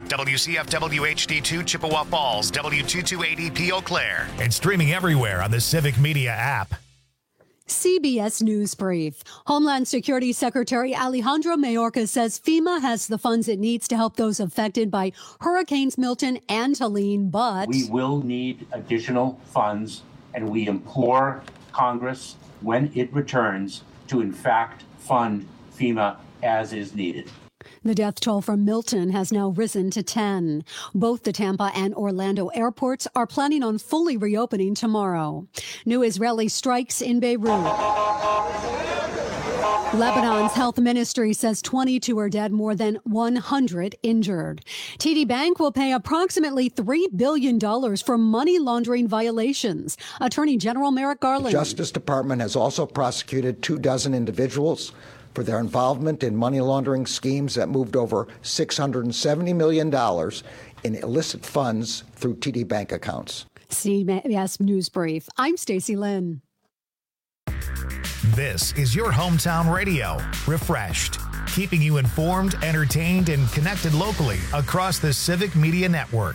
WCFW HD2 Chippewa Falls, W2280P Eau Claire, and streaming everywhere on the Civic Media app. CBS News Brief. Homeland Security Secretary Alejandro Mayorkas says FEMA has the funds it needs to help those affected by Hurricanes Milton and Helene, but we will need additional funds, and we implore Congress, when it returns, to in fact fund FEMA as is needed. The death toll from Milton has now risen to 10. Both the Tampa and Orlando airports are planning on fully reopening tomorrow. New Israeli strikes in Beirut. Lebanon's health ministry says 22 are dead, more than 100 injured. TD Bank will pay approximately $3 billion for money laundering violations. Attorney General Merrick Garland. The Justice Department has also prosecuted 24 individuals for their involvement in money laundering schemes that moved over $670 million in illicit funds through TD Bank accounts. CBS News Brief. I'm Stacey Lynn. This is your hometown radio, Refreshed, keeping you informed, entertained, and connected locally across the Civic Media Network.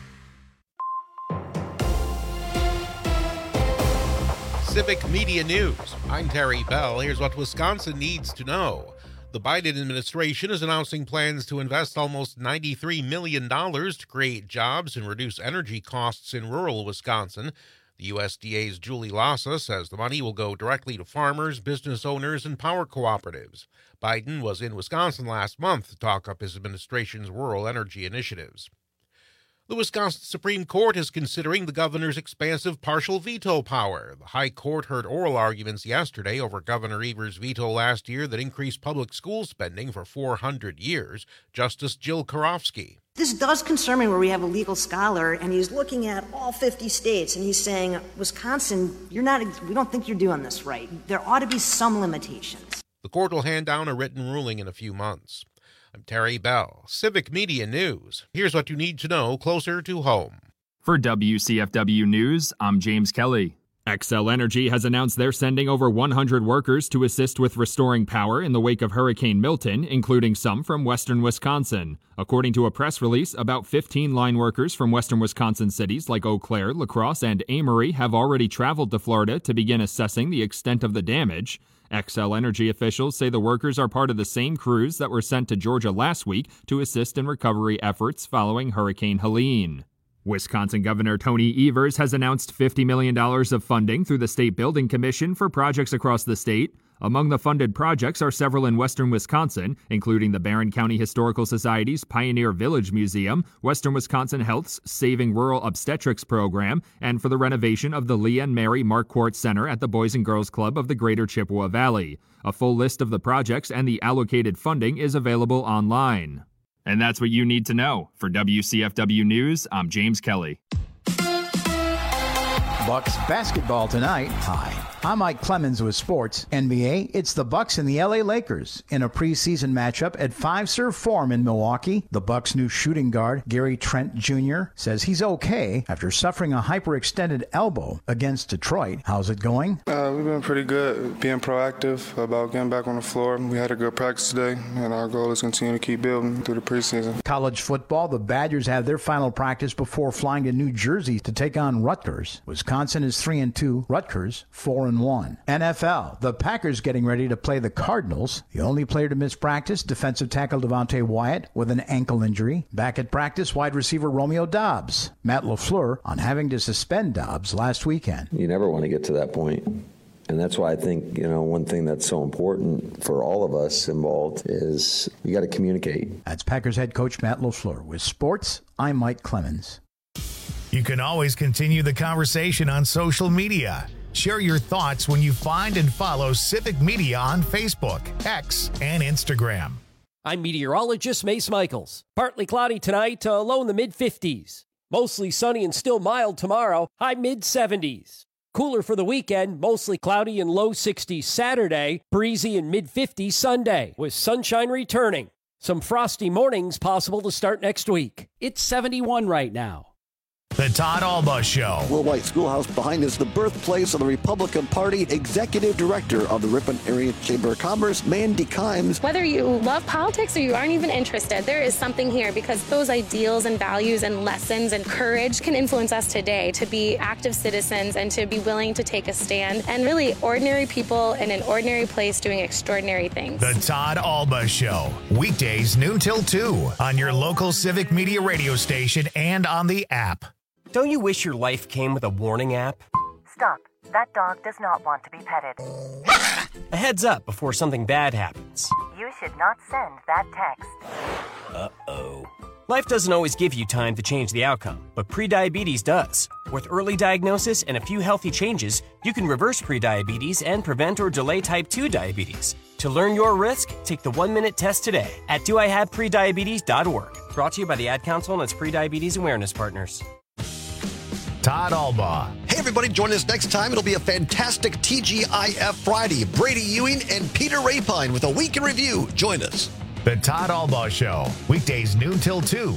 Civic Media News. I'm Terry Bell. Here's what Wisconsin needs to know. The Biden administration is announcing plans to invest almost $93 million to create jobs and reduce energy costs in rural Wisconsin. The USDA's Julie Lassa says the money will go directly to farmers, business owners, and power cooperatives. Biden was in Wisconsin last month to talk up his administration's rural energy initiatives. The Wisconsin Supreme Court is considering the governor's expansive partial veto power. The High Court heard oral arguments yesterday over Governor Evers' veto last year that increased public school spending for 400 years. Justice Jill Karofsky. This does concern me where we have a legal scholar and he's looking at all 50 states and he's saying, Wisconsin, we don't think you're doing this right. There ought to be some limitations. The court will hand down a written ruling in a few months. I'm Terry Bell, Civic Media News. Here's what you need to know closer to home. For WCFW News, I'm James Kelly. Xcel Energy has announced they're sending over 100 workers to assist with restoring power in the wake of Hurricane Milton, including some from western Wisconsin. According to a press release, about 15 line workers from western Wisconsin cities like Eau Claire, La Crosse, and Amory have already traveled to Florida to begin assessing the extent of the damage. Xcel Energy officials say the workers are part of the same crews that were sent to Georgia last week to assist in recovery efforts following Hurricane Helene. Wisconsin Governor Tony Evers has announced $50 million of funding through the State Building Commission for projects across the state. Among the funded projects are several in western Wisconsin, including the Barron County Historical Society's Pioneer Village Museum, Western Wisconsin Health's Saving Rural Obstetrics Program, and for the renovation of the Lee and Mary Marquardt Center at the Boys and Girls Club of the Greater Chippewa Valley. A full list of the projects and the allocated funding is available online. And that's what you need to know. For WCFW News, I'm James Kelly. Bucks basketball tonight. Hi, I'm Mike Clemens with sports. NBA, it's the Bucks and the LA Lakers in a preseason matchup at Fiserv Forum in Milwaukee. The Bucks' new shooting guard, Gary Trent Jr., says he's okay after suffering a hyperextended elbow against Detroit. How's it going? We've been pretty good, being proactive about getting back on the floor. We had a good practice today, and our goal is to continue to keep building through the preseason. College football, the Badgers have their final practice before flying to New Jersey to take on Rutgers. Wisconsin is 3-2, Rutgers 4-1. NFL, the Packers getting ready to play the Cardinals. The only player to miss practice, defensive tackle Devontae Wyatt with an ankle injury. Back at practice, wide receiver Romeo Doubs. Matt LaFleur on having to suspend Doubs last weekend. You never want to get to that point. And that's why I think, one thing that's so important for all of us involved is you got to communicate. That's Packers head coach Matt LaFleur. With sports, I'm Mike Clemens. You can always continue the conversation on social media. Share your thoughts when you find and follow Civic Media on Facebook, X, and Instagram. I'm meteorologist Mace Michaels. Partly cloudy tonight, low in the mid-50s. Mostly sunny and still mild tomorrow, high mid-70s. Cooler for the weekend, mostly cloudy and low 60s Saturday, breezy and mid-50s Sunday, with sunshine returning. Some frosty mornings possible to start next week. It's 71 right now. The Todd Alba Show. Will White Schoolhouse behind is the birthplace of the Republican Party. Executive Director of the Ripon Area Chamber of Commerce, Mandy Kimes. Whether you love politics or you aren't even interested, there is something here because those ideals and values and lessons and courage can influence us today to be active citizens and to be willing to take a stand and really ordinary people in an ordinary place doing extraordinary things. The Todd Alba Show. Weekdays noon till 2 on your local Civic Media radio station and on the app. Don't you wish your life came with a warning app? Stop. That dog does not want to be petted. A heads up before something bad happens. You should not send that text. Uh-oh. Life doesn't always give you time to change the outcome, but prediabetes does. With early diagnosis and a few healthy changes, you can reverse prediabetes and prevent or delay type 2 diabetes. To learn your risk, take the 1-minute test today at doihaveprediabetes.org. Brought to you by the Ad Council and its prediabetes awareness partners. Todd Alba. Hey, everybody, join us next time. It'll be a fantastic TGIF Friday. Brady Ewing and Peter Rapine with a week in review. Join us. The Todd Alba Show. Weekdays noon till 2.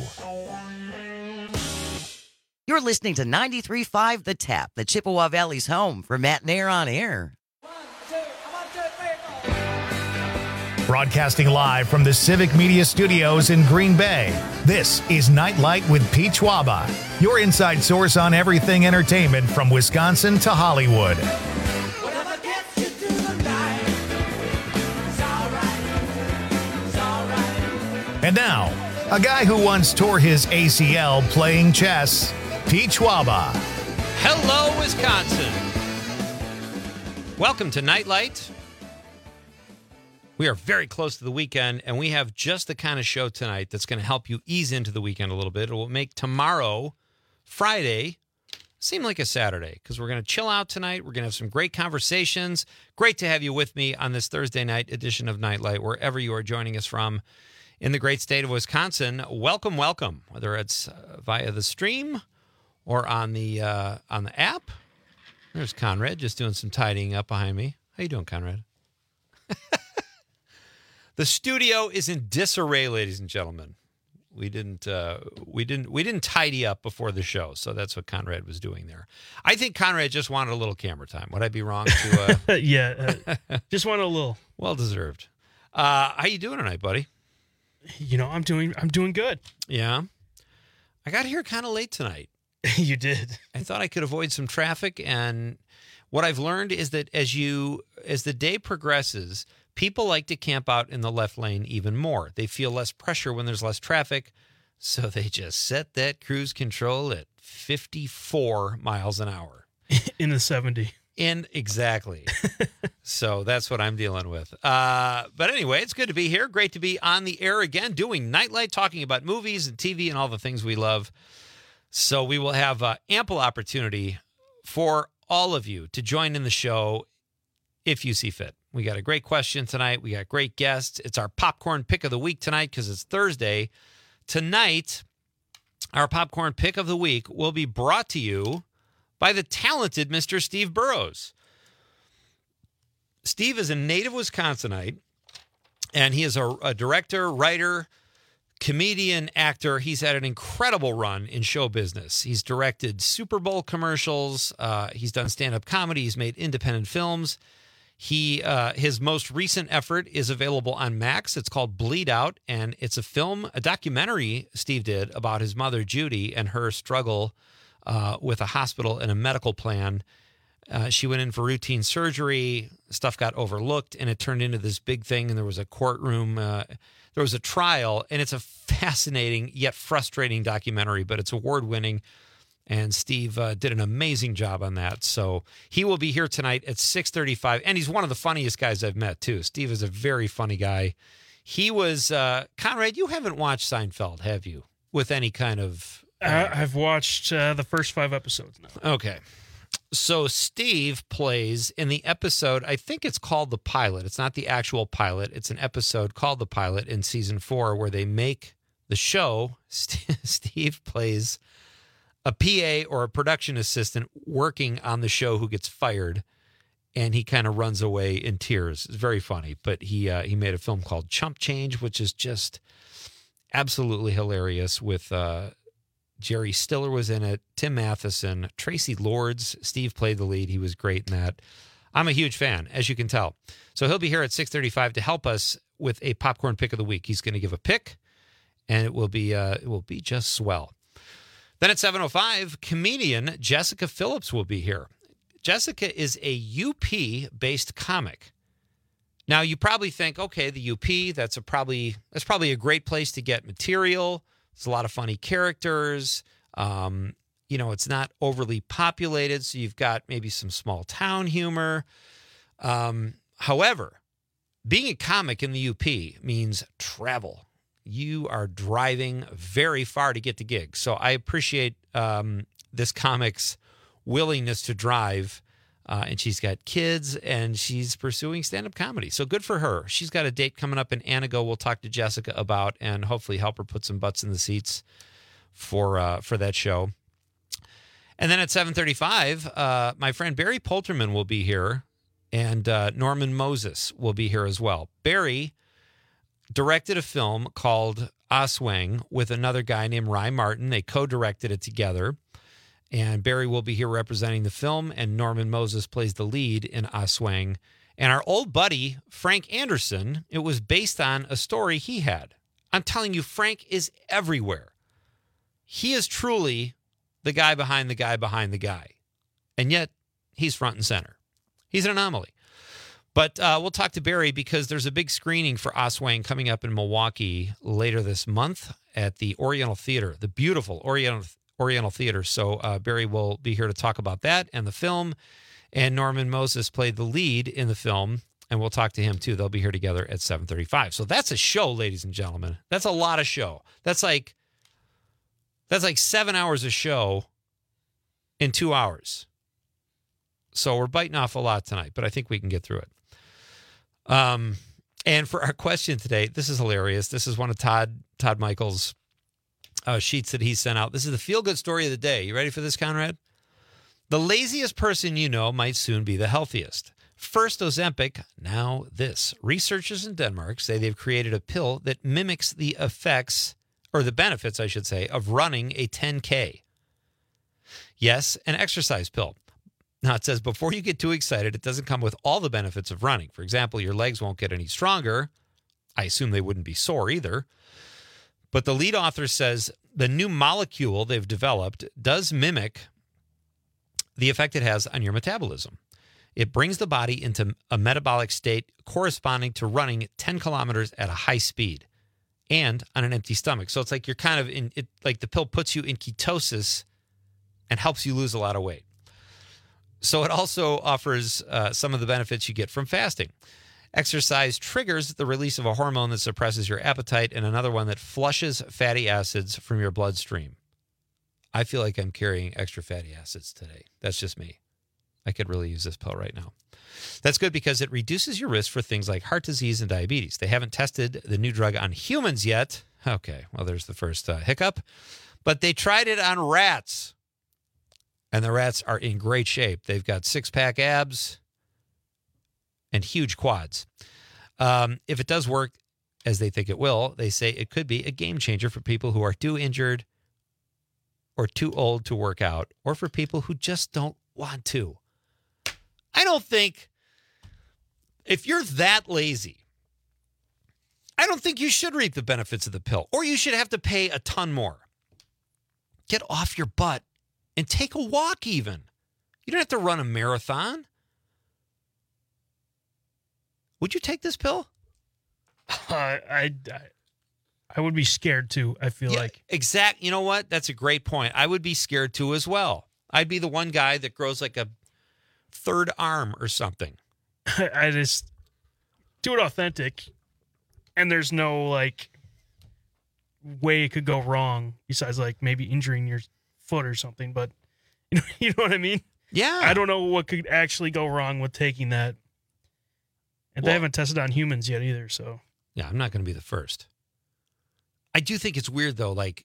You're listening to 93.5 The Tap, the Chippewa Valley's home for Matt Nair on Air. Broadcasting live from the Civic Media Studios in Green Bay, this is Nightlight with Pete Schwaba, your inside source on everything entertainment from Wisconsin to Hollywood. And now, a guy who once tore his ACL playing chess, Pete Schwaba. Hello, Wisconsin. Welcome to Nightlight. We are very close to the weekend, and we have just the kind of show tonight that's going to help you ease into the weekend a little bit. It will make tomorrow, Friday, seem like a Saturday because we're going to chill out tonight. We're going to have some great conversations. Great to have you with me on this Thursday night edition of Nightlight, wherever you are joining us from in the great state of Wisconsin. Welcome, welcome, whether it's via the stream or on the app. There's Conrad just doing some tidying up behind me. How you doing, Conrad? The studio is in disarray, ladies and gentlemen. We didn't tidy up before the show, so that's what Conrad was doing there. I think Conrad just wanted a little camera time. Would I be wrong to? Yeah, just wanted a little. Well deserved. How you doing tonight, buddy? You know, I'm doing good. Yeah, I got here kind of late tonight. You did. I thought I could avoid some traffic, and what I've learned is that as the day progresses, people like to camp out in the left lane even more. They feel less pressure when there's less traffic, so they just set that cruise control at 54 miles an hour. In the 70. Exactly. So that's what I'm dealing with. But anyway, it's good to be here. Great to be on the air again, doing Nightlight, talking about movies and TV and all the things we love. So we will have ample opportunity for all of you to join in the show if you see fit. We got a great question tonight. We got great guests. It's our popcorn pick of the week tonight because it's Thursday. Tonight, our popcorn pick of the week will be brought to you by the talented Mr. Steve Burrows. Steve is a native Wisconsinite, and he is a director, writer, comedian, actor. He's had an incredible run in show business. He's directed Super Bowl commercials. He's done stand-up comedy. He's made independent films. His most recent effort is available on Max. It's called Bleed Out, and it's a documentary Steve did about his mother, Judy, and her struggle with a hospital and a medical plan. She went in for routine surgery. Stuff got overlooked, and it turned into this big thing, and there was a courtroom. There was a trial, and it's a fascinating yet frustrating documentary, but it's award-winning. And Steve did an amazing job on that. So he will be here tonight at 6:35. And he's one of the funniest guys I've met, too. Steve is a very funny guy. He was, Conrad, you haven't watched Seinfeld, have you? With any kind of... I've watched the first 5 episodes now. Okay. So Steve plays in the episode, I think it's called The Pilot. It's not the actual pilot. It's an episode called The Pilot in season 4 where they make the show. Steve plays a PA or a production assistant working on the show who gets fired, and he kind of runs away in tears. It's very funny, but he made a film called Chump Change, which is just absolutely hilarious with Jerry Stiller was in it. Tim Matheson, Tracy Lords. Steve played the lead. He was great in that. I'm a huge fan, as you can tell. So he'll be here at 6:35 to help us with a popcorn pick of the week. He's going to give a pick, and it will be just swell. Then at 7:05, comedian Jessica Phillips will be here. Jessica is a UP-based comic. Now, you probably think, okay, the UP, that's probably a great place to get material. There's a lot of funny characters. It's not overly populated, so you've got maybe some small town humor. However, being a comic in the UP means travel. You are driving very far to get to gigs. So I appreciate this comic's willingness to drive. And she's got kids, and she's pursuing stand-up comedy. So good for her. She's got a date coming up in Anago we'll talk to Jessica about and hopefully help her put some butts in the seats for that show. And then at 7:35, my friend Barry Polterman will be here, and Norman Moses will be here as well. Barry directed a film called Aswang with another guy named Ry Martin. They co-directed it together. And Barry will be here representing the film, and Norman Moses plays the lead in Aswang. And our old buddy, Frank Anderson, it was based on a story he had. I'm telling you, Frank is everywhere. He is truly the guy behind the guy behind the guy. And yet, he's front and center. He's an anomaly. But we'll talk to Barry because there's a big screening for Aswang coming up in Milwaukee later this month at the Oriental Theater, the beautiful Oriental Theater. So Barry will be here to talk about that and the film. And Norman Moses played the lead in the film, and we'll talk to him too. They'll be here together at 7:35. So that's a show, ladies and gentlemen. That's a lot of show. That's like 7 hours of show in 2 hours. So we're biting off a lot tonight, but I think we can get through it. And for our question today, this is hilarious. This is one of Todd Michael's sheets that he sent out. This is the feel-good story of the day. You ready for this, Conrad? The laziest person you know might soon be the healthiest. First Ozempic, now this. Researchers in Denmark say they've created a pill that mimics the effects, or the benefits, I should say, of running a 10K. Yes, an exercise pill. Now, it says before you get too excited, it doesn't come with all the benefits of running. For example, your legs won't get any stronger. I assume they wouldn't be sore either. But the lead author says the new molecule they've developed does mimic the effect it has on your metabolism. It brings the body into a metabolic state corresponding to running 10 kilometers at a high speed and on an empty stomach. So it's like you're kind of in it, like the pill puts you in ketosis and helps you lose a lot of weight. So it also offers some of the benefits you get from fasting. Exercise triggers the release of a hormone that suppresses your appetite and another one that flushes fatty acids from your bloodstream. I feel like I'm carrying extra fatty acids today. That's just me. I could really use this pill right now. That's good because it reduces your risk for things like heart disease and diabetes. They haven't tested the new drug on humans yet. Okay, well, there's the first hiccup. But they tried it on rats, and the rats are in great shape. They've got six-pack abs and huge quads. If it does work as they think it will, they say it could be a game changer for people who are too injured or too old to work out, or for people who just don't want to. I don't think, if you're that lazy, I don't think you should reap the benefits of the pill, or you should have to pay a ton more. Get off your butt and take a walk even. You don't have to run a marathon. Would you take this pill? I would be scared too, I feel like. Exact. You know what? That's a great point. I would be scared too as well. I'd be the one guy that grows like a third arm or something. I just do it authentic, and there's no like way it could go wrong besides like maybe injuring your foot or something. But you know what I mean? Yeah. I don't know what could actually go wrong with taking that. And they haven't tested on humans yet either, so. Yeah, I'm not going to be the first. I do think it's weird, though, like,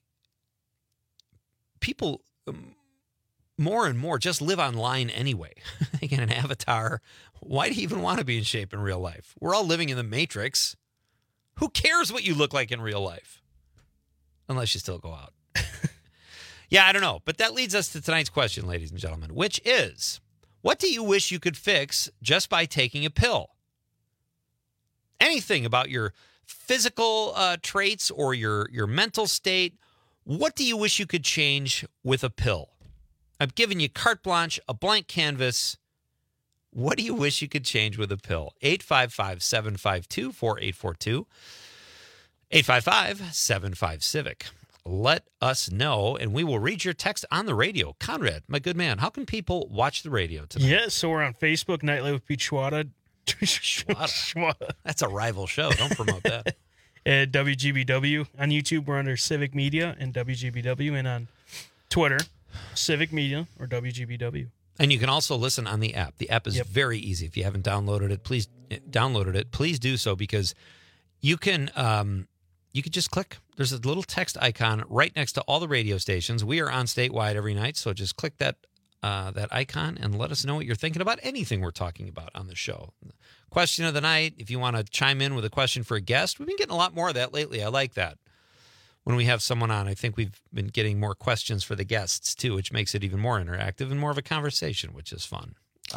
people more and more just live online anyway. They get an avatar. Why do you even want to be in shape in real life? We're all living in the Matrix. Who cares what you look like in real life? Unless you still go out. Yeah, I don't know. But that leads us to tonight's question, ladies and gentlemen, which is, what do you wish you could fix just by taking a pill? Anything about your physical traits or your mental state, what do you wish you could change with a pill? I've given you carte blanche, a blank canvas. What do you wish you could change with a pill? 855-752-4842. 855-75-CIVIC. Let us know, and we will read your text on the radio. Conrad, my good man, how can people watch the radio tonight? Yeah, so we're on Facebook, Nightlight with Pete Schwada. Schwada. That's a rival show. Don't promote that. At WGBW. On YouTube, we're under Civic Media and WGBW. And on Twitter, Civic Media or WGBW. And you can also listen on the app. The app is very easy. If you haven't downloaded it, please do so, because you can just click. There's a little text icon right next to all the radio stations. We are on statewide every night, so just click that icon and let us know what you're thinking about anything we're talking about on the show. Question of the night, if you want to chime in with a question for a guest, we've been getting a lot more of that lately. I like that. When we have someone on, I think we've been getting more questions for the guests too, which makes it even more interactive and more of a conversation, which is fun.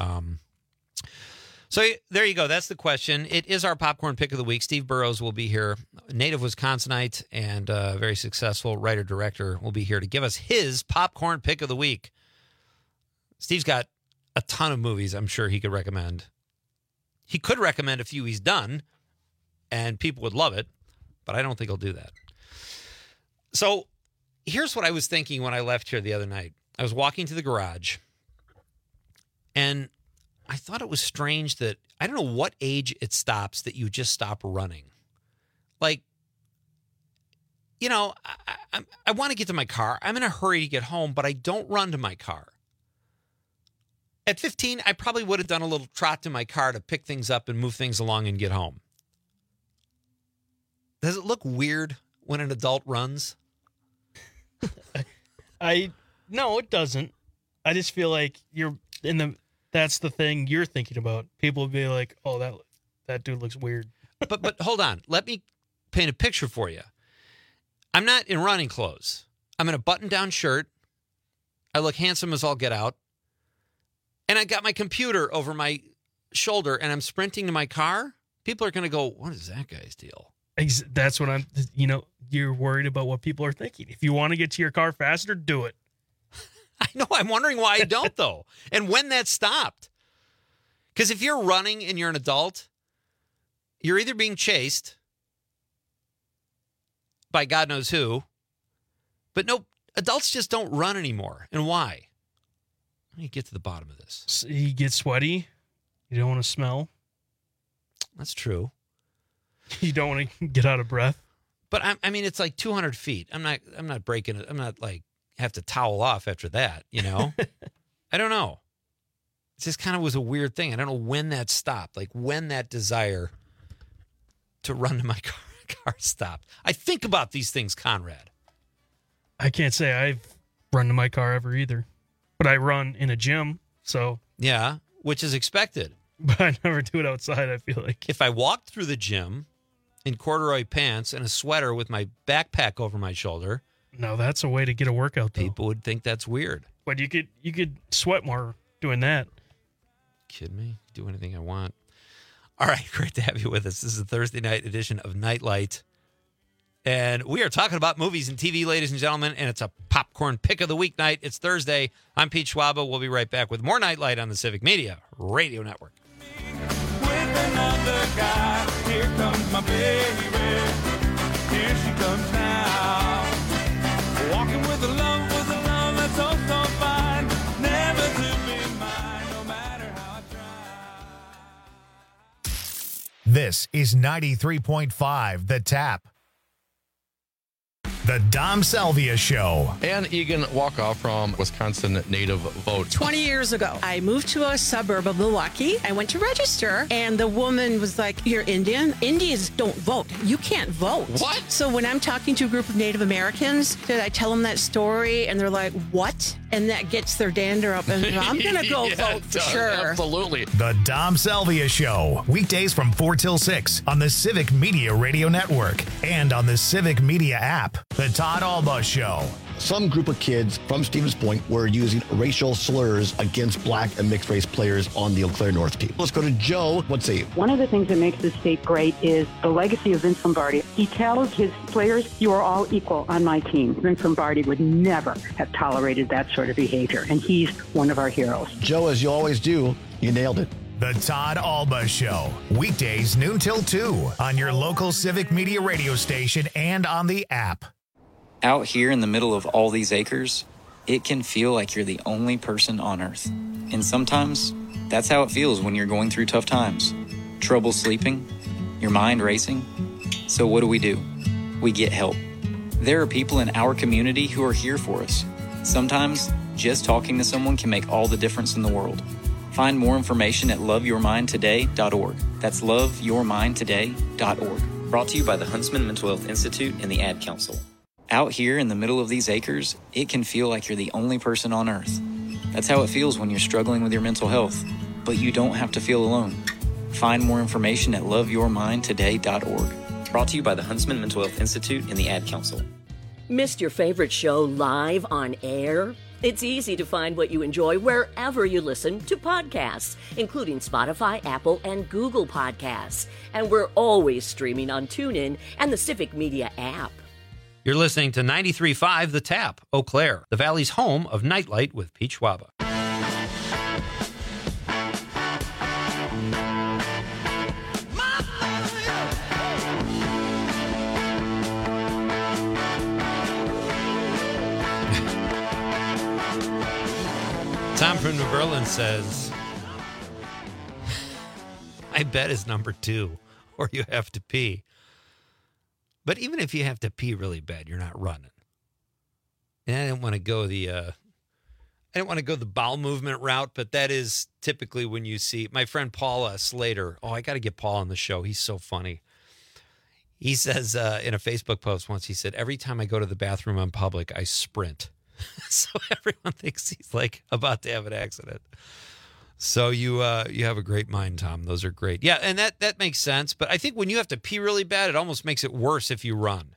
So there you go. That's the question. It is our popcorn pick of the week. Steve Burrows will be here, native Wisconsinite and very successful writer-director, will be here to give us his popcorn pick of the week. Steve's got a ton of movies I'm sure he could recommend. He could recommend a few he's done, and people would love it, but I don't think he'll do that. So here's what I was thinking when I left here the other night. I was walking to the garage, and I thought it was strange that I don't know what age it stops that you just stop running. Like, you know, I want to get to my car. I'm in a hurry to get home, but I don't run to my car. At 15, I probably would have done a little trot to my car to pick things up and move things along and get home. Does it look weird when an adult runs? No, it doesn't. I just feel like that's the thing you're thinking about. People will be like, "Oh, that dude looks weird." But hold on. Let me paint a picture for you. I'm not in running clothes. I'm in a button-down shirt. I look handsome as all get out. And I got my computer over my shoulder and I'm sprinting to my car. People are going to go, "What is that guy's deal?" That's what you're worried about what people are thinking. If you want to get to your car faster, do it. I know. I'm wondering why I don't, though. And when that stopped. Because if you're running and you're an adult, you're either being chased by God knows who, but no, adults just don't run anymore. And why? Let me get to the bottom of this. You get sweaty. You don't want to smell. That's true. You don't want to get out of breath. But I mean, it's like 200 feet. I'm not breaking it. I'm not like have to towel off after that, you know? I don't know. It just kind of was a weird thing. I don't know when that stopped, like when that desire to run to my car stopped. I think about these things, Conrad. I can't say I've run to my car ever either, but I run in a gym, so. Yeah, which is expected. But I never do it outside, I feel like. If I walked through the gym in corduroy pants and a sweater with my backpack over my shoulder. No, that's a way to get a workout, though. People would think that's weird. But you could sweat more doing that. Kidding me? Do anything I want. All right, great to have you with us. This is a Thursday night edition of Nightlight. And we are talking about movies and TV, ladies and gentlemen, and it's a popcorn pick of the week night. It's Thursday. I'm Pete Schwaba. We'll be right back with more Nightlight on the Civic Media Radio Network. Another guy, here comes my baby, here she comes now, walking with a love that's oh so fine, never to be mine, no matter how I try. This is 93.5 The Tap. The Dom Salvia Show. Ann Egan Walkoff from Wisconsin Native Vote. 20 years ago, I moved to a suburb of Milwaukee. I went to register, and the woman was like, "You're Indian? Indians don't vote. You can't vote." What? So when I'm talking to a group of Native Americans, I tell them that story, and they're like, "What?" And that gets their dander up, and I'm going to go vote for sure. Absolutely. The Dom Salvia Show. Weekdays from 4 till 6 on the Civic Media Radio Network and on the Civic Media app. The Todd Alba Show. some group of kids from Stevens Point were using racial slurs against black and mixed race players on the Eau Claire North team. Let's go to Joe. What's he? One of the things that makes this state great is the legacy of Vince Lombardi. He tells his players, you are all equal on my team. Vince Lombardi would never have tolerated that sort of behavior, and he's one of our heroes. Joe, as you always do, you nailed it. The Todd Alba Show, weekdays noon till 2 on your local Civic Media radio station and on the app. Out here in the middle of all these acres, it can feel like you're the only person on Earth. And sometimes, that's how it feels when you're going through tough times. Trouble sleeping, your mind racing. So what do? We get help. There are people in our community who are here for us. Sometimes, just talking to someone can make all the difference in the world. Find more information at loveyourmindtoday.org. That's loveyourmindtoday.org. Brought to you by the Huntsman Mental Health Institute and the Ad Council. Out here in the middle of these acres, it can feel like you're the only person on Earth. That's how it feels when you're struggling with your mental health. But you don't have to feel alone. Find more information at loveyourmindtoday.org. Brought to you by the Huntsman Mental Health Institute and the Ad Council. Missed your favorite show live on air? It's easy to find what you enjoy wherever you listen to podcasts, including Spotify, Apple, and Google Podcasts. And we're always streaming on TuneIn and the Civic Media app. You're listening to 93.5 The Tap, Eau Claire, the Valley's home of Nightlight with Pete Schwaba. Tom from New Berlin says, I bet is number 2, or you have to pee. But even if you have to pee really bad, you're not running. And I didn't want to go the bowel movement route, but that is typically when you see my friend Paula Slater. Oh, I got to get Paul on the show. He's so funny. He says in a Facebook post once, he said, every time I go to the bathroom in public, I sprint. So everyone thinks he's like about to have an accident. So you have a great mind, Tom. Those are great. Yeah, and that makes sense. But I think when you have to pee really bad, it almost makes it worse if you run.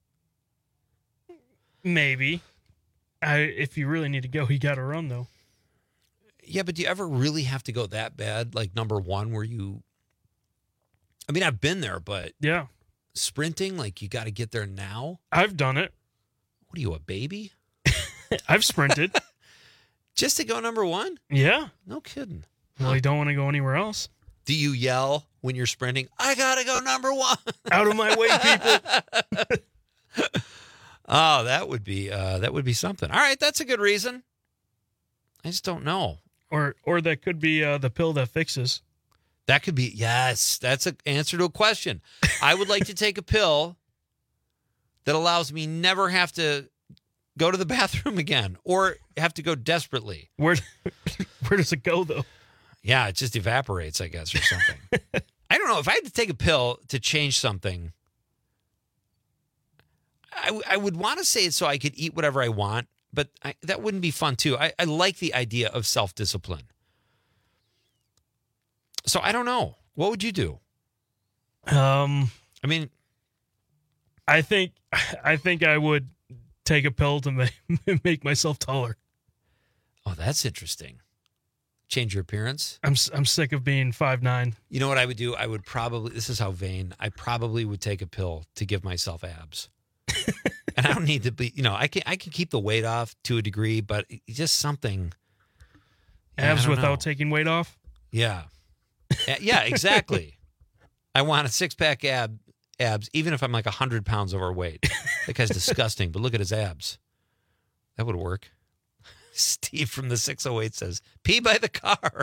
Maybe. If you really need to go, you got to run, though. Yeah, but do you ever really have to go that bad? Like number 1, where you... I mean, I've been there, but... Yeah. Sprinting, like you got to get there now? I've done it. What are you, a baby? I've sprinted. Just to go number 1? Yeah. No kidding. Well, you don't want to go anywhere else. Do you yell when you're sprinting, I got to go number 1? Out of my way, people. Oh, that would be something. All right, that's a good reason. I just don't know. Or that could be the pill that fixes. That could be, yes, that's an answer to a question. I would like to take a pill that allows me never have to go to the bathroom again or have to go desperately. Where does it go, though? Yeah, it just evaporates, I guess, or something. I don't know. If I had to take a pill to change something, I would want to say it so I could eat whatever I want, but that wouldn't be fun, too. I like the idea of self-discipline. So I don't know. What would you do? I mean, I think I would take a pill to make myself taller. Oh, that's interesting. Change your appearance? I'm sick of being 5'9". You know what I would do? I would probably, this is how vain, I probably would take a pill to give myself abs. And I don't need to be, I can keep the weight off to a degree, but just something. Abs without taking weight off? Yeah. Yeah, exactly. I want a six-pack abs, even if I'm like 100 pounds overweight. That guy's disgusting, but look at his abs. That would work. Steve from the 608 says, pee by the car.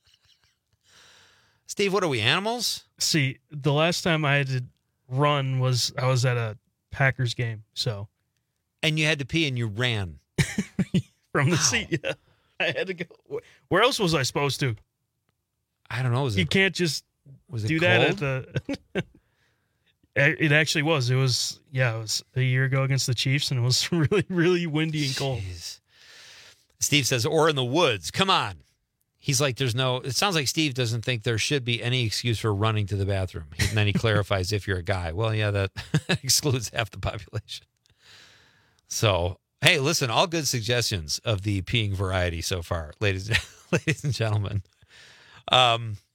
Steve, what are we, animals? See, the last time I had to run I was at a Packers game, so. And you had to pee and you ran. From the seat, yeah. I had to go. Where else was I supposed to? I don't know. You can't just do cold? that at the... It actually was. It was a year ago against the Chiefs, and it was really, really windy and cold. Steve says, or in the woods. Come on. He's like, it sounds like Steve doesn't think there should be any excuse for running to the bathroom. And then he clarifies if you're a guy. Well, yeah, that excludes half the population. So Hey, listen, all good suggestions of the peeing variety so far, ladies and gentlemen. A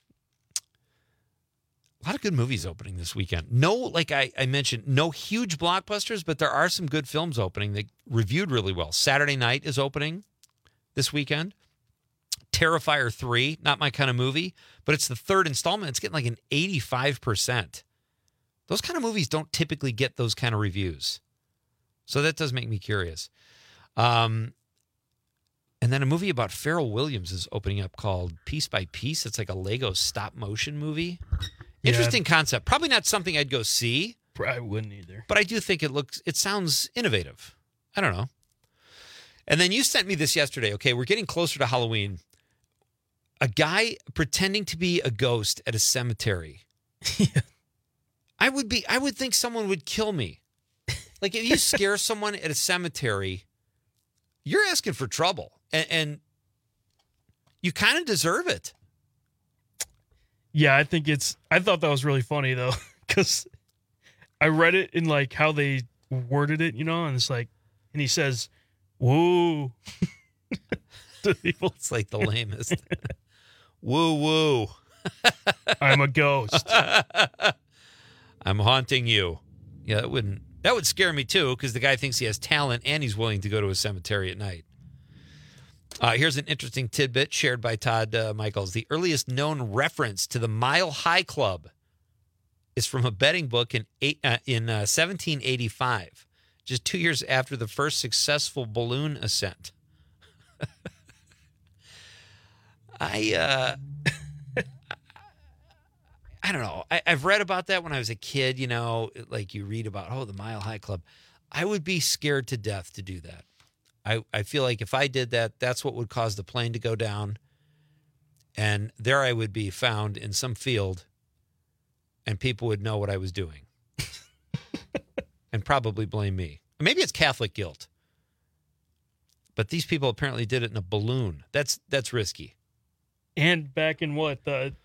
lot of good movies opening this weekend. No, like I mentioned, no huge blockbusters, but there are some good films opening that reviewed really well. Saturday Night is opening this weekend. Terrifier 3, not my kind of movie, but it's the third installment. It's getting like an 85%. Those kind of movies don't typically get those kind of reviews. So that does make me curious. And then a movie about Pharrell Williams is opening up called Piece by Piece. It's like a Lego stop motion movie. Interesting concept. Probably not something I'd go see. I wouldn't either. But I do think it sounds innovative. I don't know. And then you sent me this yesterday. Okay, we're getting closer to Halloween. A guy pretending to be a ghost at a cemetery. Yeah. I would think someone would kill me. Like if you scare someone at a cemetery, you're asking for trouble. And you kind of deserve it. Yeah, I thought that was really funny though, because I read it in like how they worded it, and it's like, and he says, "Woo." To people. It's like the lamest. Woo woo. I'm a ghost. I'm haunting you. Yeah, that would scare me too, because the guy thinks he has talent and he's willing to go to a cemetery at night. Here's an interesting tidbit shared by Todd Michaels. The earliest known reference to the Mile High Club is from a betting book in 1785, just 2 years after the first successful balloon ascent. I don't know. I've read about that when I was a kid, like you read about, the Mile High Club. I would be scared to death to do that. I feel like if I did that, that's what would cause the plane to go down. And there I would be found in some field and people would know what I was doing and probably blame me. Maybe it's Catholic guilt. But these people apparently did it in a balloon. That's risky. And back in what?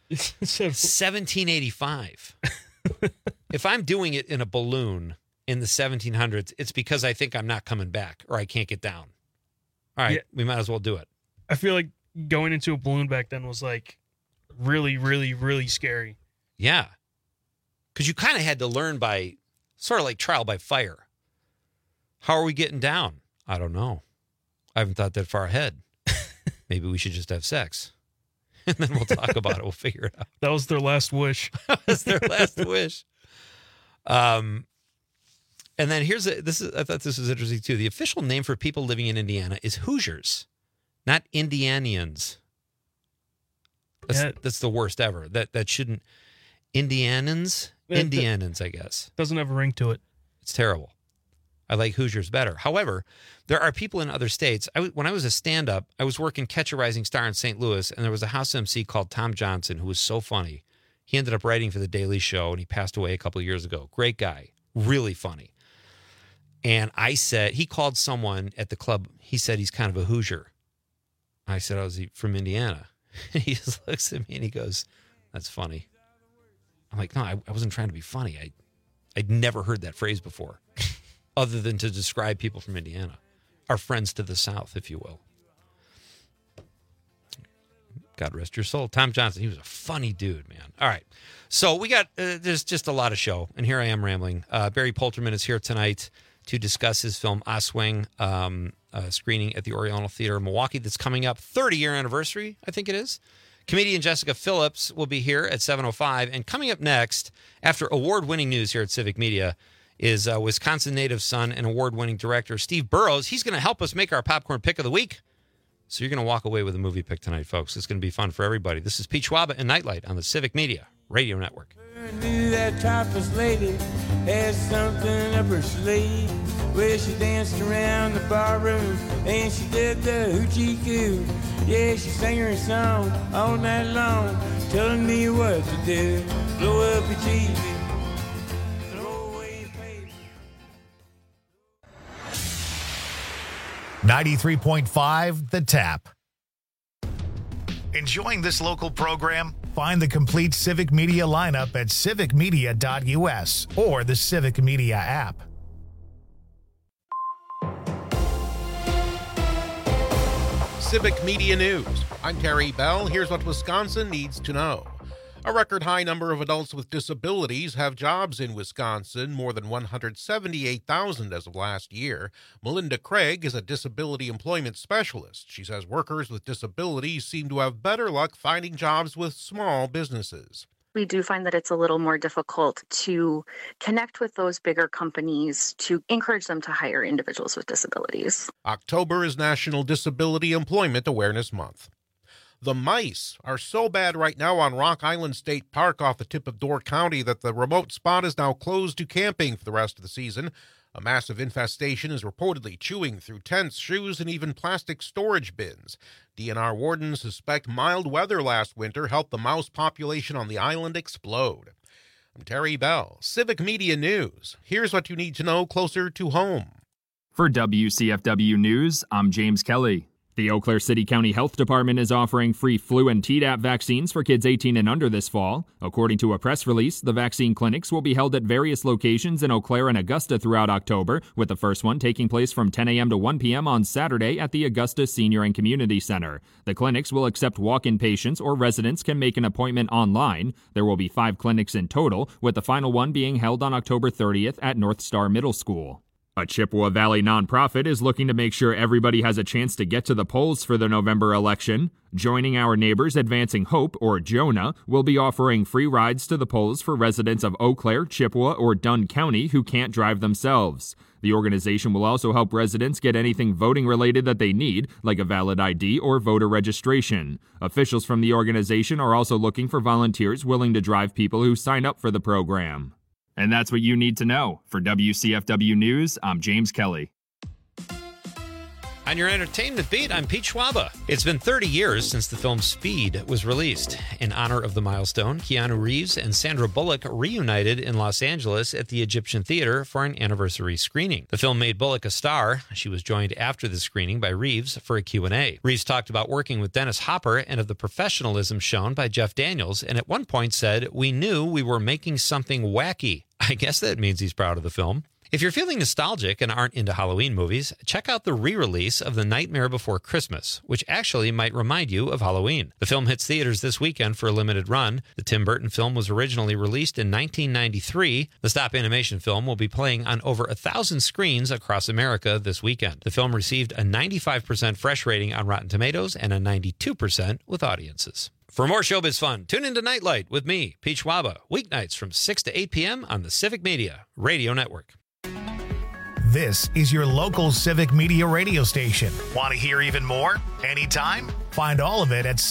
1785. If I'm doing it in a balloon in the 1700s, it's because I think I'm not coming back or I can't get down. All right, we might as well do it. I feel like going into a balloon back then was like really, really, really scary. Yeah. Because you kind of had to learn by sort of like trial by fire. How are we getting down? I don't know. I haven't thought that far ahead. Maybe we should just have sex. And then we'll talk about it. We'll figure it out. That was their last wish. That was their last wish. And then I thought this was interesting too. The official name for people living in Indiana is Hoosiers, not Indianians. That's the worst ever. That shouldn't. Indianans, I guess. Doesn't have a ring to it. It's terrible. I like Hoosiers better. However, there are people in other states. When I was a stand-up, I was working Catch a Rising Star in St. Louis, and there was a house MC called Tom Johnson who was so funny. He ended up writing for The Daily Show, and he passed away a couple of years ago. Great guy. Really funny. And he called someone at the club. He said he's kind of a Hoosier. I said, is he from Indiana? He just looks at me and he goes, that's funny. I'm like, no, I wasn't trying to be funny. I'd never heard that phrase before. Other than to describe people from Indiana. Our friends to the south, if you will. God rest your soul. Tom Johnson, he was a funny dude, man. All right. So we got, there's just a lot of show, and here I am rambling. Barry Polterman is here tonight to discuss his film Oswing, screening at the Oriental Theater in Milwaukee that's coming up, 30-year anniversary, I think it is. Comedian Jessica Phillips will be here at 7:05. And coming up next, after award-winning news here at Civic Media, is Wisconsin native son and award-winning director Steve Burrows. He's going to help us make our popcorn pick of the week. So you're going to walk away with a movie pick tonight, folks. It's going to be fun for everybody. This is Pete Schwaba and Nightlight on the Civic Media Radio Network. I knew that topless lady had something up her sleeve. Well, she danced around the barroom and she did the hoochie coo. Yeah, she sang her song all night long, telling me what to do. Blow up your TV. 93.5 The Tap. Enjoying this local program? Find the complete Civic Media lineup at civicmedia.us or the Civic Media app. Civic Media News. I'm Terry Bell. Here's what Wisconsin needs to know. A record high number of adults with disabilities have jobs in Wisconsin, more than 178,000 as of last year. Melinda Craig is a disability employment specialist. She says workers with disabilities seem to have better luck finding jobs with small businesses. We do find that it's a little more difficult to connect with those bigger companies to encourage them to hire individuals with disabilities. October is National Disability Employment Awareness Month. The mice are so bad right now on Rock Island State Park off the tip of Door County that the remote spot is now closed to camping for the rest of the season. A massive infestation is reportedly chewing through tents, shoes, and even plastic storage bins. DNR wardens suspect mild weather last winter helped the mouse population on the island explode. I'm Terry Bell, Civic Media News. Here's what you need to know closer to home. For WCFW News, I'm James Kelly. The Eau Claire City County Health Department is offering free flu and Tdap vaccines for kids 18 and under this fall. According to a press release, the vaccine clinics will be held at various locations in Eau Claire and Augusta throughout October, with the first one taking place from 10 a.m. to 1 p.m. on Saturday at the Augusta Senior and Community Center. The clinics will accept walk-in patients, or residents can make an appointment online. There will be 5 clinics in total, with the final one being held on October 30th at North Star Middle School. A Chippewa Valley nonprofit is looking to make sure everybody has a chance to get to the polls for the November election. Joining Our Neighbors Advancing Hope, or JONA, will be offering free rides to the polls for residents of Eau Claire, Chippewa, or Dunn County who can't drive themselves. The organization will also help residents get anything voting-related that they need, like a valid ID or voter registration. Officials from the organization are also looking for volunteers willing to drive people who sign up for the program. And that's what you need to know. For WCFW News, I'm James Kelly. On your entertainment beat, I'm Pete Schwaba. It's been 30 years since the film Speed was released. In honor of the milestone, Keanu Reeves and Sandra Bullock reunited in Los Angeles at the Egyptian Theater for an anniversary screening. The film made Bullock a star. She was joined after the screening by Reeves for a Q&A. Reeves talked about working with Dennis Hopper and of the professionalism shown by Jeff Daniels, and at one point said, "We knew we were making something wacky." I guess that means he's proud of the film. If you're feeling nostalgic and aren't into Halloween movies, check out the re-release of The Nightmare Before Christmas, which actually might remind you of Halloween. The film hits theaters this weekend for a limited run. The Tim Burton film was originally released in 1993. The stop animation film will be playing on over 1,000 screens across America this weekend. The film received a 95% fresh rating on Rotten Tomatoes and a 92% with audiences. For more showbiz fun, tune into Nightlight with me, Pete Schwaba, weeknights from 6 to 8 p.m. on the Civic Media Radio Network. This is your local Civic Media radio station. Want to hear even more? Anytime? Find all of it at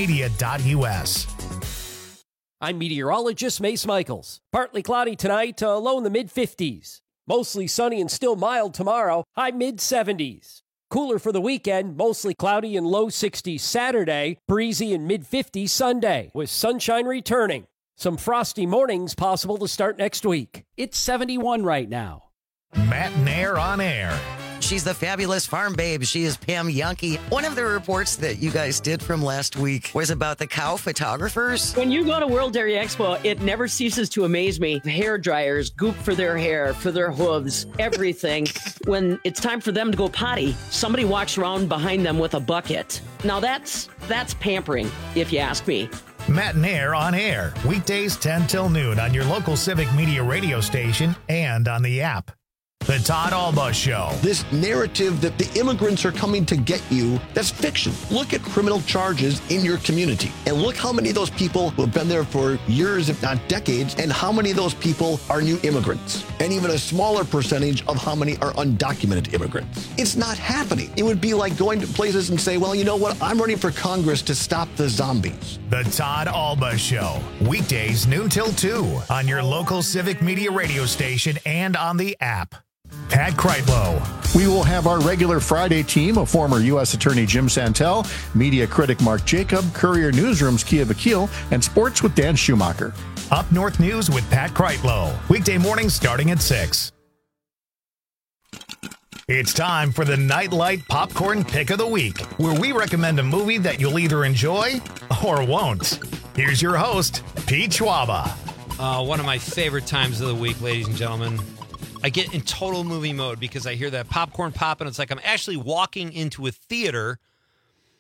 civicmedia.us. I'm meteorologist Mace Michaels. Partly cloudy tonight, low in the mid-50s. Mostly sunny and still mild tomorrow, high mid-70s. Cooler for the weekend, mostly cloudy and low 60s Saturday, breezy and mid-50s Sunday, with sunshine returning. Some frosty mornings possible to start next week. It's 71 right now. Matt Nair on air. She's the fabulous farm babe. She is Pam Yankee. One of the reports that you guys did from last week was about the cow photographers. When you go to World Dairy Expo, it never ceases to amaze me. Hair dryers, goop for their hair, for their hooves, everything. When it's time for them to go potty, somebody walks around behind them with a bucket. Now that's pampering, if you ask me. Matt Nair on air, weekdays 10 till noon on your local Civic Media radio station and on the app. The Todd Alba Show. This narrative that the immigrants are coming to get you, that's fiction. Look at criminal charges in your community and look how many of those people who have been there for years, if not decades, and how many of those people are new immigrants. And even a smaller percentage of how many are undocumented immigrants. It's not happening. It would be like going to places and say, well, you know what? I'm running for Congress to stop the zombies. The Todd Alba Show. Weekdays noon till 2 on your local Civic Media radio station and on the app. Pat Kreitlow. We will have our regular Friday team of former U.S. Attorney Jim Santel, media critic Mark Jacob, Courier Newsroom's Kia Vakil, and Sports with Dan Schumacher. Up North News with Pat Kreitlow. Weekday mornings starting at 6. It's time for the Nightlight Popcorn Pick of the Week, where we recommend a movie that you'll either enjoy or won't. Here's your host, Pete Schwaba. One of my favorite times of the week, ladies and gentlemen. I get in total movie mode because I hear that popcorn pop, and it's like I'm actually walking into a theater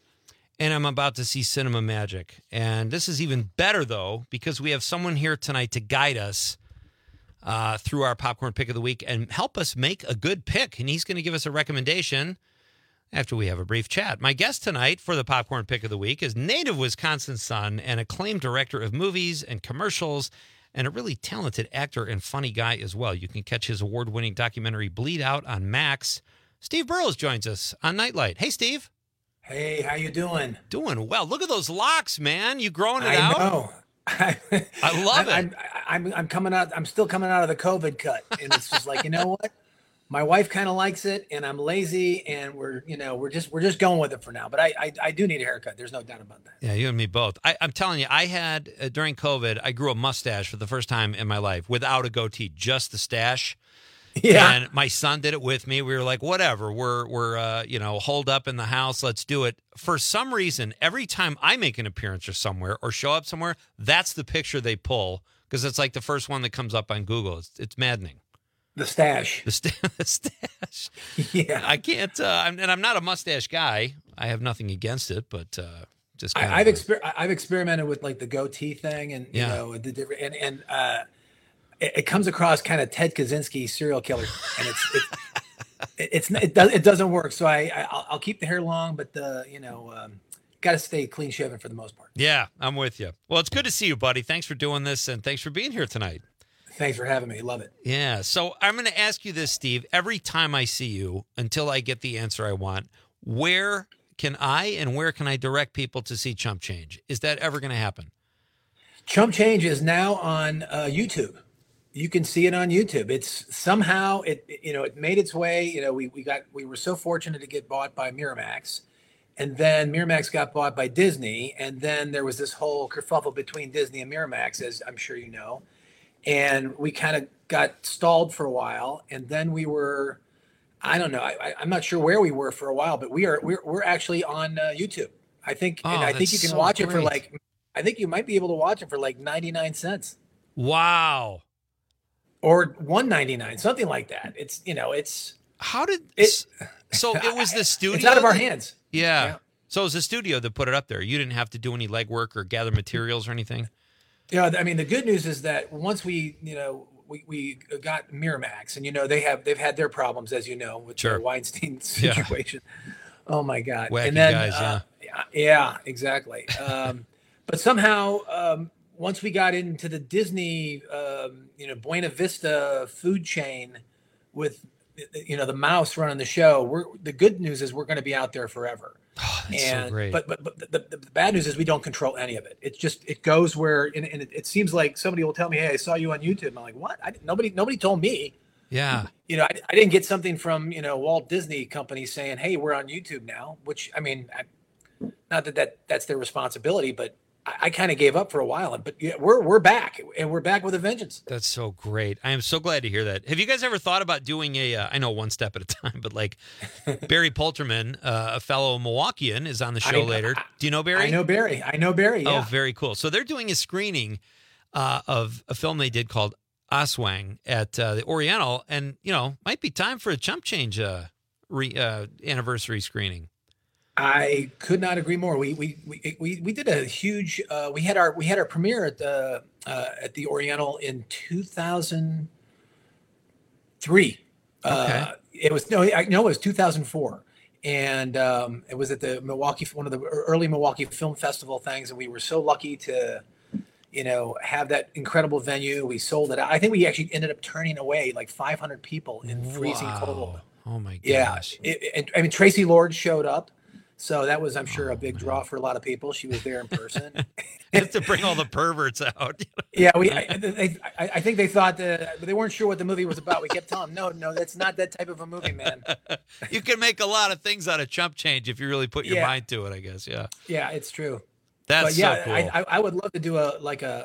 and I'm about to see cinema magic. And this is even better, though, because we have someone here tonight to guide us through our popcorn pick of the week and help us make a good pick. And he's going to give us a recommendation after we have a brief chat. My guest tonight for the popcorn pick of the week is native Wisconsin son and acclaimed director of movies and commercials, and a really talented actor and funny guy as well. You can catch his award-winning documentary Bleed Out on Max. Steve Burrows joins us on Nightlight. Hey, Steve. Hey, how you doing? Doing well. Look at those locks, man. You growing it I out? know. I love it. I'm coming out. I'm still coming out of the COVID cut, and it's just like, you know what? My wife kind of likes it, and I'm lazy, and we're just going with it for now. But I do need a haircut. There's no doubt about that. Yeah, you and me both. I'm telling you, I had during COVID, I grew a mustache for the first time in my life without a goatee, just the stash. Yeah. And my son did it with me. We were like, whatever. We're holed up in the house. Let's do it. For some reason, every time I make an appearance or somewhere or show up somewhere, that's the picture they pull because it's like the first one that comes up on Google. It's maddening. The stash. The stash. Yeah. I can't. I'm not a mustache guy. I have nothing against it, but just I've experimented with like the goatee thing, and you know the different and it comes across kind of Ted Kaczynski serial killer, and it doesn't work. So I'll keep the hair long, but got to stay clean shaven for the most part. Yeah, I'm with you. Well, it's good to see you, buddy. Thanks for doing this, and thanks for being here tonight. Thanks for having me. Love it. Yeah. So I'm going to ask you this, Steve. Every time I see you, until I get the answer I want, where can I direct people to see Chump Change? Is that ever going to happen? Chump Change is now on YouTube. You can see it on YouTube. It's somehow it made its way. We were so fortunate to get bought by Miramax, and then Miramax got bought by Disney, and then there was this whole kerfuffle between Disney and Miramax, as I'm sure you know. And we kind of got stalled for a while, and then we were, I don't know, I'm not sure where we were for a while, but we're actually on YouTube. I think, and I think you can watch it for I think you might be able to watch it for like 99 cents. Wow. Or $1.99, something like that. It's how did it? So it was the studio. It's out of our hands. Yeah. So it was the studio that put it up there. You didn't have to do any legwork or gather materials or anything. Yeah, I mean, the good news is that once we got Miramax, and they've had their problems, as you know, with the Weinstein situation. Yeah. Oh my God! Wacky and then, guys, yeah, exactly. But somehow, once we got into the Disney, Buena Vista food chain, with the mouse running the show, the good news is we're going to be out there forever. Oh, that's so great. But the bad news is we don't control any of it. It's just, it goes where, and it seems like somebody will tell me, hey, I saw you on YouTube. I'm like, what? Nobody told me. Yeah. I didn't get something from, Walt Disney Company saying, hey, we're on YouTube now, which, I mean, not that's their responsibility, but I kind of gave up for a while, but yeah, we're back, and we're back with a vengeance. That's so great. I am so glad to hear that. Have you guys ever thought about doing I know one step at a time, but like Barry Polterman, a fellow Milwaukeean, is on the show later. Do you know Barry? I know Barry. Yeah. Oh, very cool. So they're doing a screening of a film they did called Aswang at the Oriental, and might be time for a Chump Change anniversary screening. I could not agree more. We did a huge. We had our premiere at the Oriental in 2003. Okay. It was it was 2004, and it was at the one of the early Milwaukee Film Festival things, and we were so lucky to, have that incredible venue. We sold it. I think we actually ended up turning away like 500 people in freezing cold. Oh my gosh! Yeah, Tracy Lord showed up. So that was, I'm sure, a big draw for a lot of people. She was there in person. You have to bring all the perverts out. Yeah, I think they thought that, but they weren't sure what the movie was about. We kept telling them, no, that's not that type of a movie, man. You can make a lot of things out of Chump Change if you really put your mind to it, I guess. Yeah. Yeah, it's true. That's so cool. I would love to do I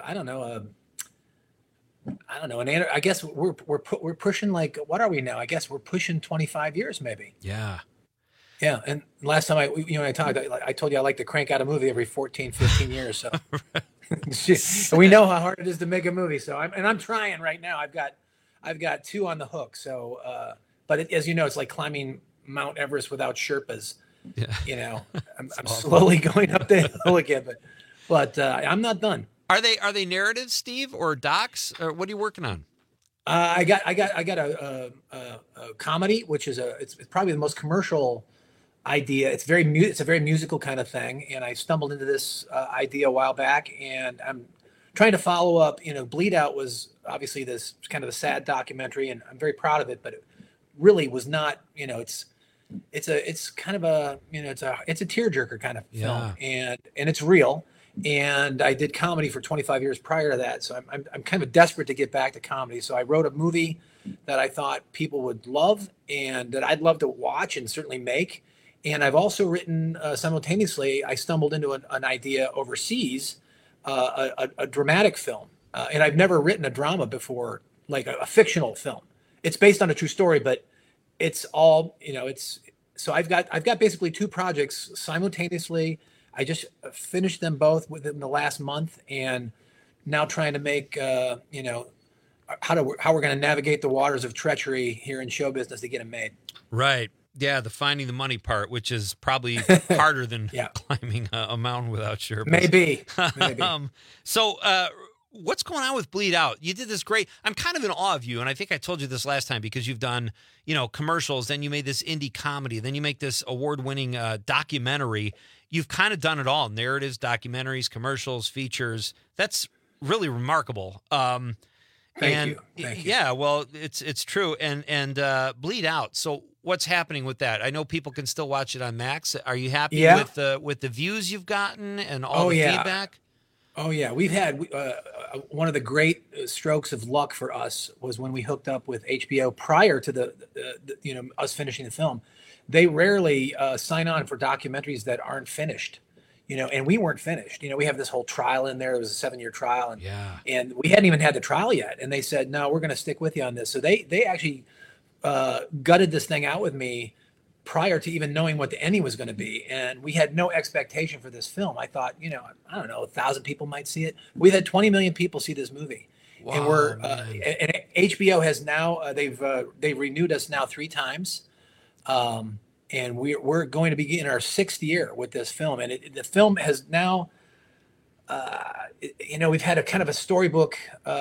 guess we're pushing, like, what are we now? I guess we're pushing 25 years, maybe. Yeah. Yeah, and last time I talked, I told you I like to crank out a movie every 14, 15 years. So we know how hard it is to make a movie. So I'm trying right now. I've got 2 on the hook. So, but as you know, it's like climbing Mount Everest without Sherpas. you know, I'm slowly going up the hill again, but I'm not done. Are they narratives, Steve, or docs, or what are you working on? I got a comedy, which is it's probably the most commercial idea. It's a very musical kind of thing, and I stumbled into this idea a while back, and I'm trying to follow up. You know, Bleed Out was obviously this kind of a sad documentary, and I'm very proud of it, but it really was not. You know, it's kind of a, you know, it's a tearjerker kind of film, and it's real. And I did comedy for 25 years prior to that, so I'm kind of desperate to get back to comedy. So I wrote a movie that I thought people would love and that I'd love to watch and certainly make. And I've also written simultaneously. I stumbled into an idea overseas, a dramatic film, and I've never written a drama before, like a fictional film. It's based on a true story, but it's all, you know, so I've got basically two projects simultaneously. I just finished them both within the last month, and now trying to make, you know, how we're going to navigate the waters of treachery here in show business to get them made. Right. Yeah, the finding the money part, which is probably harder than climbing a mountain without Sherpas. Maybe. So, what's going on with Bleed Out? You did this great. I'm kind of in awe of you, and I think I told you this last time because you've done, you know, commercials, then you made this indie comedy, then you make this award-winning documentary. You've kind of done it all: narratives, documentaries, commercials, features. That's really remarkable. Thank you. Yeah, well, it's true. And Bleed Out. So what's happening with that? I know people can still watch it on Max. Are you happy with the views you've gotten and all the feedback? Oh yeah, we've had one of the great strokes of luck for us was when we hooked up with HBO prior to the you know, us finishing the film. They rarely sign on for documentaries that aren't finished, you know, and we weren't finished. You know, we have this whole trial in there. It was a 7-year trial, and we hadn't even had the trial yet. And they said, no, we're going to stick with you on this. So they actually gutted this thing out with me prior to even knowing what the ending was going to be. And we had no expectation for this film. I thought, you know, I don't know, 1,000 people might see it. We've had 20 million people see this movie. Wow, and we're and HBO has now they've renewed us now 3 times. And we're going to be in our 6th year with this film, and the film has now, you know, we've had a kind of a storybook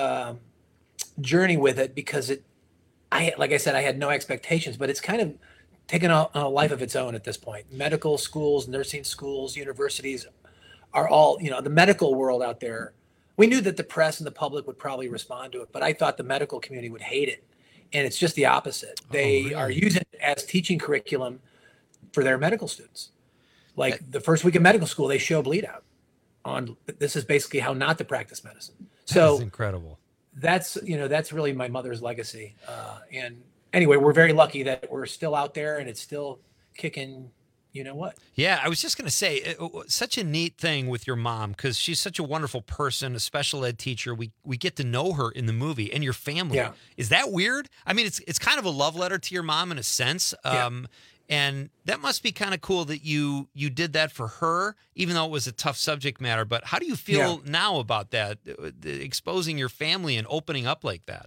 journey with it because like I said, I had no expectations, but it's kind of taken a life of its own at this point. Medical schools, nursing schools, universities are all, you know, the medical world out there. We knew that the press and the public would probably respond to it, but I thought the medical community would hate it. And it's just the opposite. They are using it as teaching curriculum for their medical students. Like the first week of medical school, they show Bleed Out on. This is basically how not to practice medicine. So that's incredible. That's, you know, that's really my mother's legacy. And anyway, we're very lucky that we're still out there and it's still kicking. You know what? Yeah, I was just going to say, such a neat thing with your mom, because she's such a wonderful person, a special ed teacher. We get to know her in the movie, and your family. Yeah. Is that weird? I mean, it's kind of a love letter to your mom in a sense. And that must be kind of cool that you did that for her, even though it was a tough subject matter. But how do you feel now about that, exposing your family and opening up like that?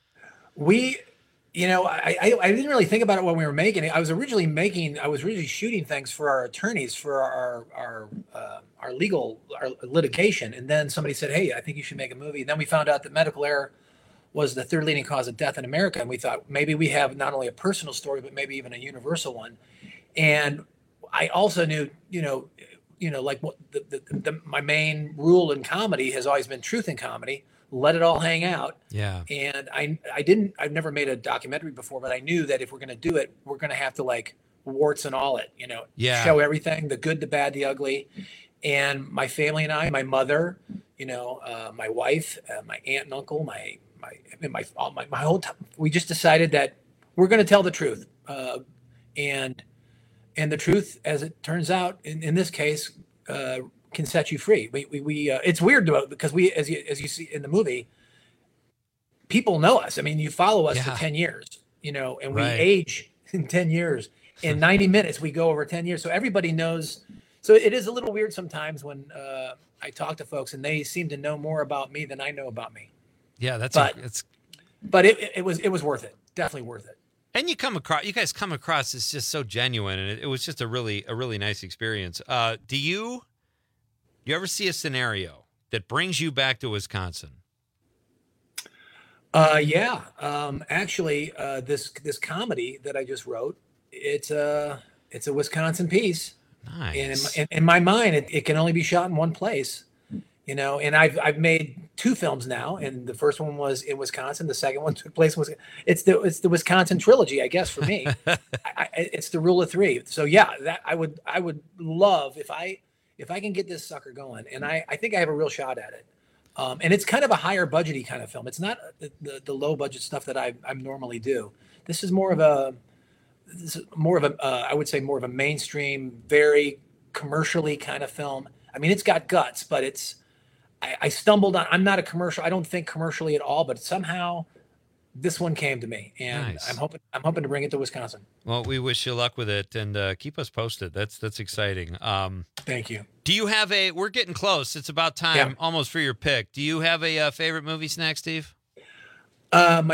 You know, I didn't really think about it when we were making it. I was originally shooting things for our attorneys for our litigation, and then somebody said, "Hey, I think you should make a movie." And then we found out that medical error was the 3rd leading cause of death in America, and we thought maybe we have not only a personal story but maybe even a universal one. And I also knew, like what my main rule in comedy has always been truth in comedy. Let it all hang out. Yeah. And I've never made a documentary before, but I knew that if we're going to do it, we're going to have to like warts and all it, show everything, the good, the bad, the ugly. And my family and I, my mother, my wife, my aunt and uncle, my whole time, we just decided that we're going to tell the truth. And the truth, as it turns out, in this case, can set you free. We it's weird because we, as you see in the movie, people know us. I mean, you follow us for 10 years, and we age in 10 years. In 90 minutes, we go over 10 years. So everybody knows. So it is a little weird sometimes when I talk to folks and they seem to know more about me than I know about me. Yeah, but it was worth it. Definitely worth it. And you guys come across as just so genuine, and it was just a really nice experience. Do you ever see a scenario that brings you back to Wisconsin? Yeah. Actually, this comedy that I just wrote, it's a Wisconsin piece. Nice. And in my mind, it can only be shot in one place. You know, and I've made 2 films now, and the first one was in Wisconsin. The second one took place in Wisconsin. It's the Wisconsin trilogy, I guess, for me. It's the rule of 3. So yeah, that I would love if I can get this sucker going, and I think I have a real shot at it. And it's kind of a higher budgety kind of film. It's not the low budget stuff that I normally do. This is more of a I would say more of a mainstream, very commercially kind of film. I mean, it's got guts, but I stumbled on. I'm not a commercial. I don't think commercially at all, but somehow this one came to me, and nice. I'm hoping to bring it to Wisconsin. Well, we wish you luck with it, and keep us posted. That's exciting. Thank you. Do you have we're getting close. It's about time almost for your pick. Do you have a favorite movie snack, Steve? I'm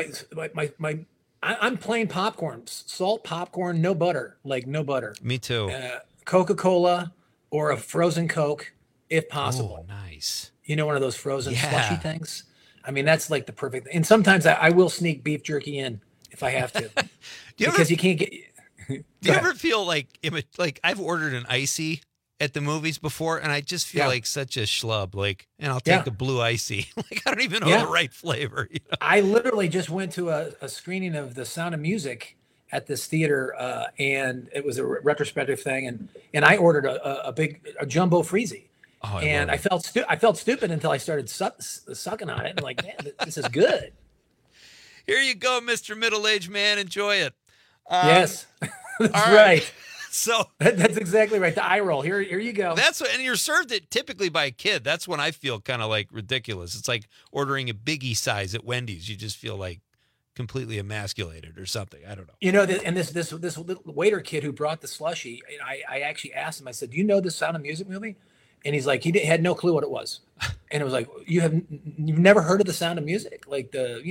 plain popcorn, salt popcorn, no butter, no butter. Me too. Coca-Cola or a frozen Coke, if possible. Oh, nice. You know, one of those frozen slushy things. I mean, that's like the perfect. And sometimes I will sneak beef jerky in if I have to, because you can't get. Do you ever feel like I've ordered an icy at the movies before, and I just feel like such a schlub. And I'll take the blue icy. I don't even know the right flavor. You know? I literally just went to a screening of The Sound of Music at this theater, and it was a retrospective thing, and I ordered a jumbo freezy. Oh, and I felt stupid until I started sucking on it, and like, man, this is good. Here you go, Mr. Middle-aged man. Enjoy it. Yes, that's right. So that's exactly right. The eye roll. Here you go. And you're served it typically by a kid. That's when I feel kind of like ridiculous. It's like ordering a biggie size at Wendy's. You just feel like completely emasculated or something. I don't know. You know, and this little waiter kid who brought the slushie, I actually asked him. I said, "Do you know the Sound of Music movie?" And he's like, had no clue what it was. And it was like, you've never heard of The Sound of Music, like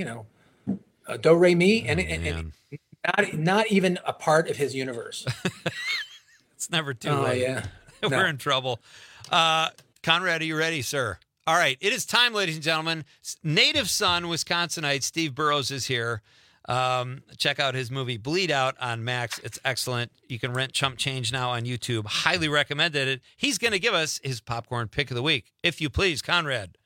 Do Re Mi, and not even a part of his universe. It's never too late. Yeah, we're in trouble. Conrad, are you ready, sir? All right, it is time, ladies and gentlemen. Native son, Wisconsinite Steve Burrows is here. Check out his movie Bleed Out on Max. It's excellent. You can rent Chump Change now on YouTube. Highly recommended it. He's going to give us his popcorn pick of the week. If you please, Conrad.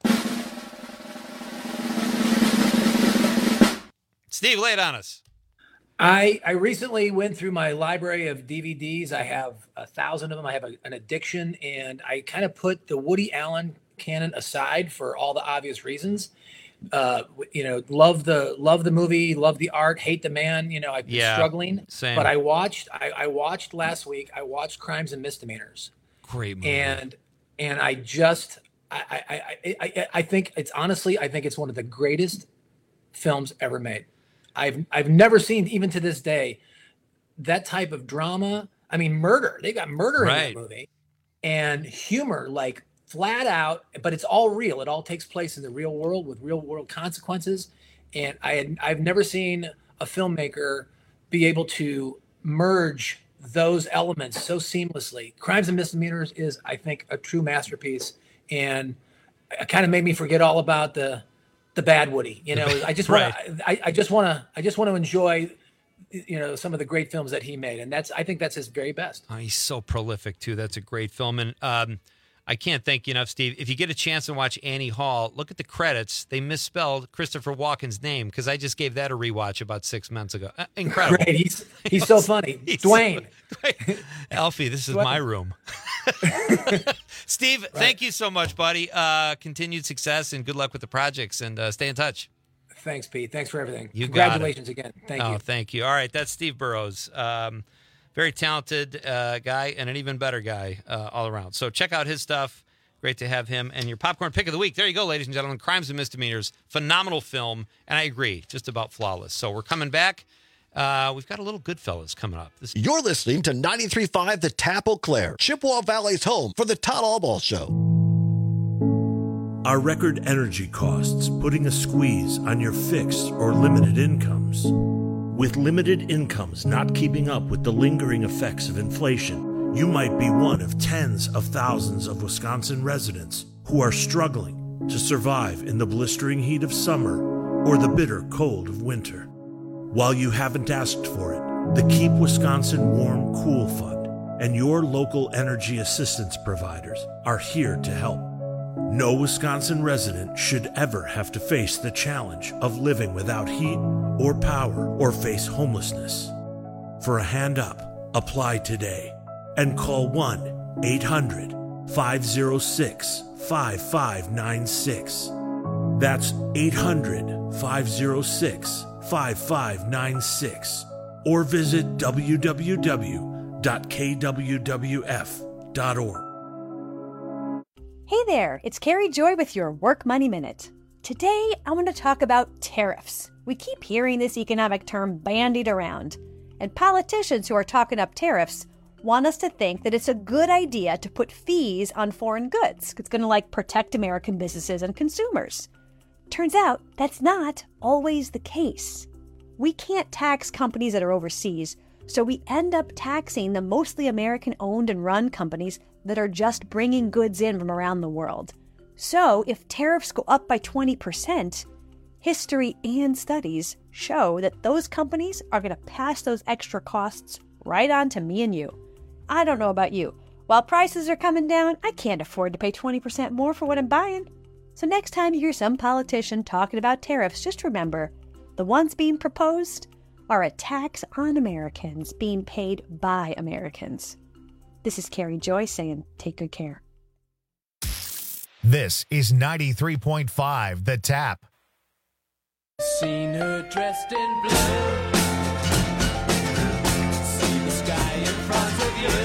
Steve, lay it on us. I recently went through my library of DVDs. I have 1,000 of them. I have an addiction, and I kind of put the Woody Allen canon aside for all the obvious reasons. Love the movie, love the art, hate the man. I've been struggling. Same. But I watched last week. I watched Crimes and Misdemeanors. Great movie. And I think it's one of the greatest films ever made. I've never seen, even to this day, that type of drama. I mean, murder. They got murder in that movie, and humor, like flat out. But it's all real. It all takes place in the real world with real world consequences. And I've never seen a filmmaker be able to merge those elements so seamlessly. Crimes and Misdemeanors is, I think, a true masterpiece, and it kind of made me forget all about the bad Woody. I just want I just want to enjoy some of the great films that he made, and I think that's his very best. Oh, he's so prolific too. That's a great film, and I can't thank you enough, Steve. If you get a chance to watch Annie Hall, look at the credits. They misspelled Christopher Walken's name because I just gave that a rewatch about 6 months ago. Incredible. Great. He's so funny. Dwayne. Alfie, this is my room. Steve, thank you so much, buddy. Continued success and good luck with the projects, and stay in touch. Thanks, Pete. Thanks for everything. Congratulations again. Thank you. Thank you. All right, that's Steve Burrows. Very talented guy and an even better guy all around. So check out his stuff. Great to have him. And your popcorn pick of the week. There you go, ladies and gentlemen. Crimes and Misdemeanors. Phenomenal film. And I agree, just about flawless. So we're coming back. We've got a little Goodfellas coming up. You're listening to 93.5 The Tap Eau Claire, Chippewa Valley's home for the Todd Albaugh Show. Are record energy costs putting a squeeze on your fixed or limited incomes? With limited incomes not keeping up with the lingering effects of inflation, you might be one of tens of thousands of Wisconsin residents who are struggling to survive in the blistering heat of summer or the bitter cold of winter. While you haven't asked for it, the Keep Wisconsin Warm Cool Fund and your local energy assistance providers are here to help. No Wisconsin resident should ever have to face the challenge of living without heat or power or face homelessness. For a hand up, apply today and call 1-800-506-5596. That's 800-506-5596. Or visit www.kwwf.org. Hey there, it's Carrie Joy with your Work Money Minute. Today, I want to talk about tariffs. We keep hearing this economic term bandied around, and politicians who are talking up tariffs want us to think that it's a good idea to put fees on foreign goods. It's going to protect American businesses and consumers. Turns out that's not always the case. We can't tax companies that are overseas, so we end up taxing the mostly American-owned and run companies that are just bringing goods in from around the world. So if tariffs go up by 20%, history and studies show that those companies are going to pass those extra costs right on to me and you. I don't know about you. While prices are coming down, I can't afford to pay 20% more for what I'm buying. So next time you hear some politician talking about tariffs, just remember, the ones being proposed are a tax on Americans being paid by Americans. This is Carrie Joy saying, take good care. This is 93.5 The Tap. Seen her dressed in blue. See the sky in front of you.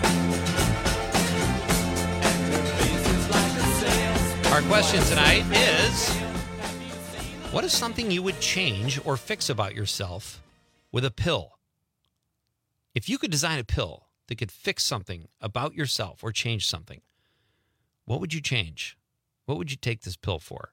And her face is like a sail. Our question tonight is, what is something you would change or fix about yourself with a pill? If you could design a pill that could fix something about yourself or change something, what would you change? What would you take this pill for?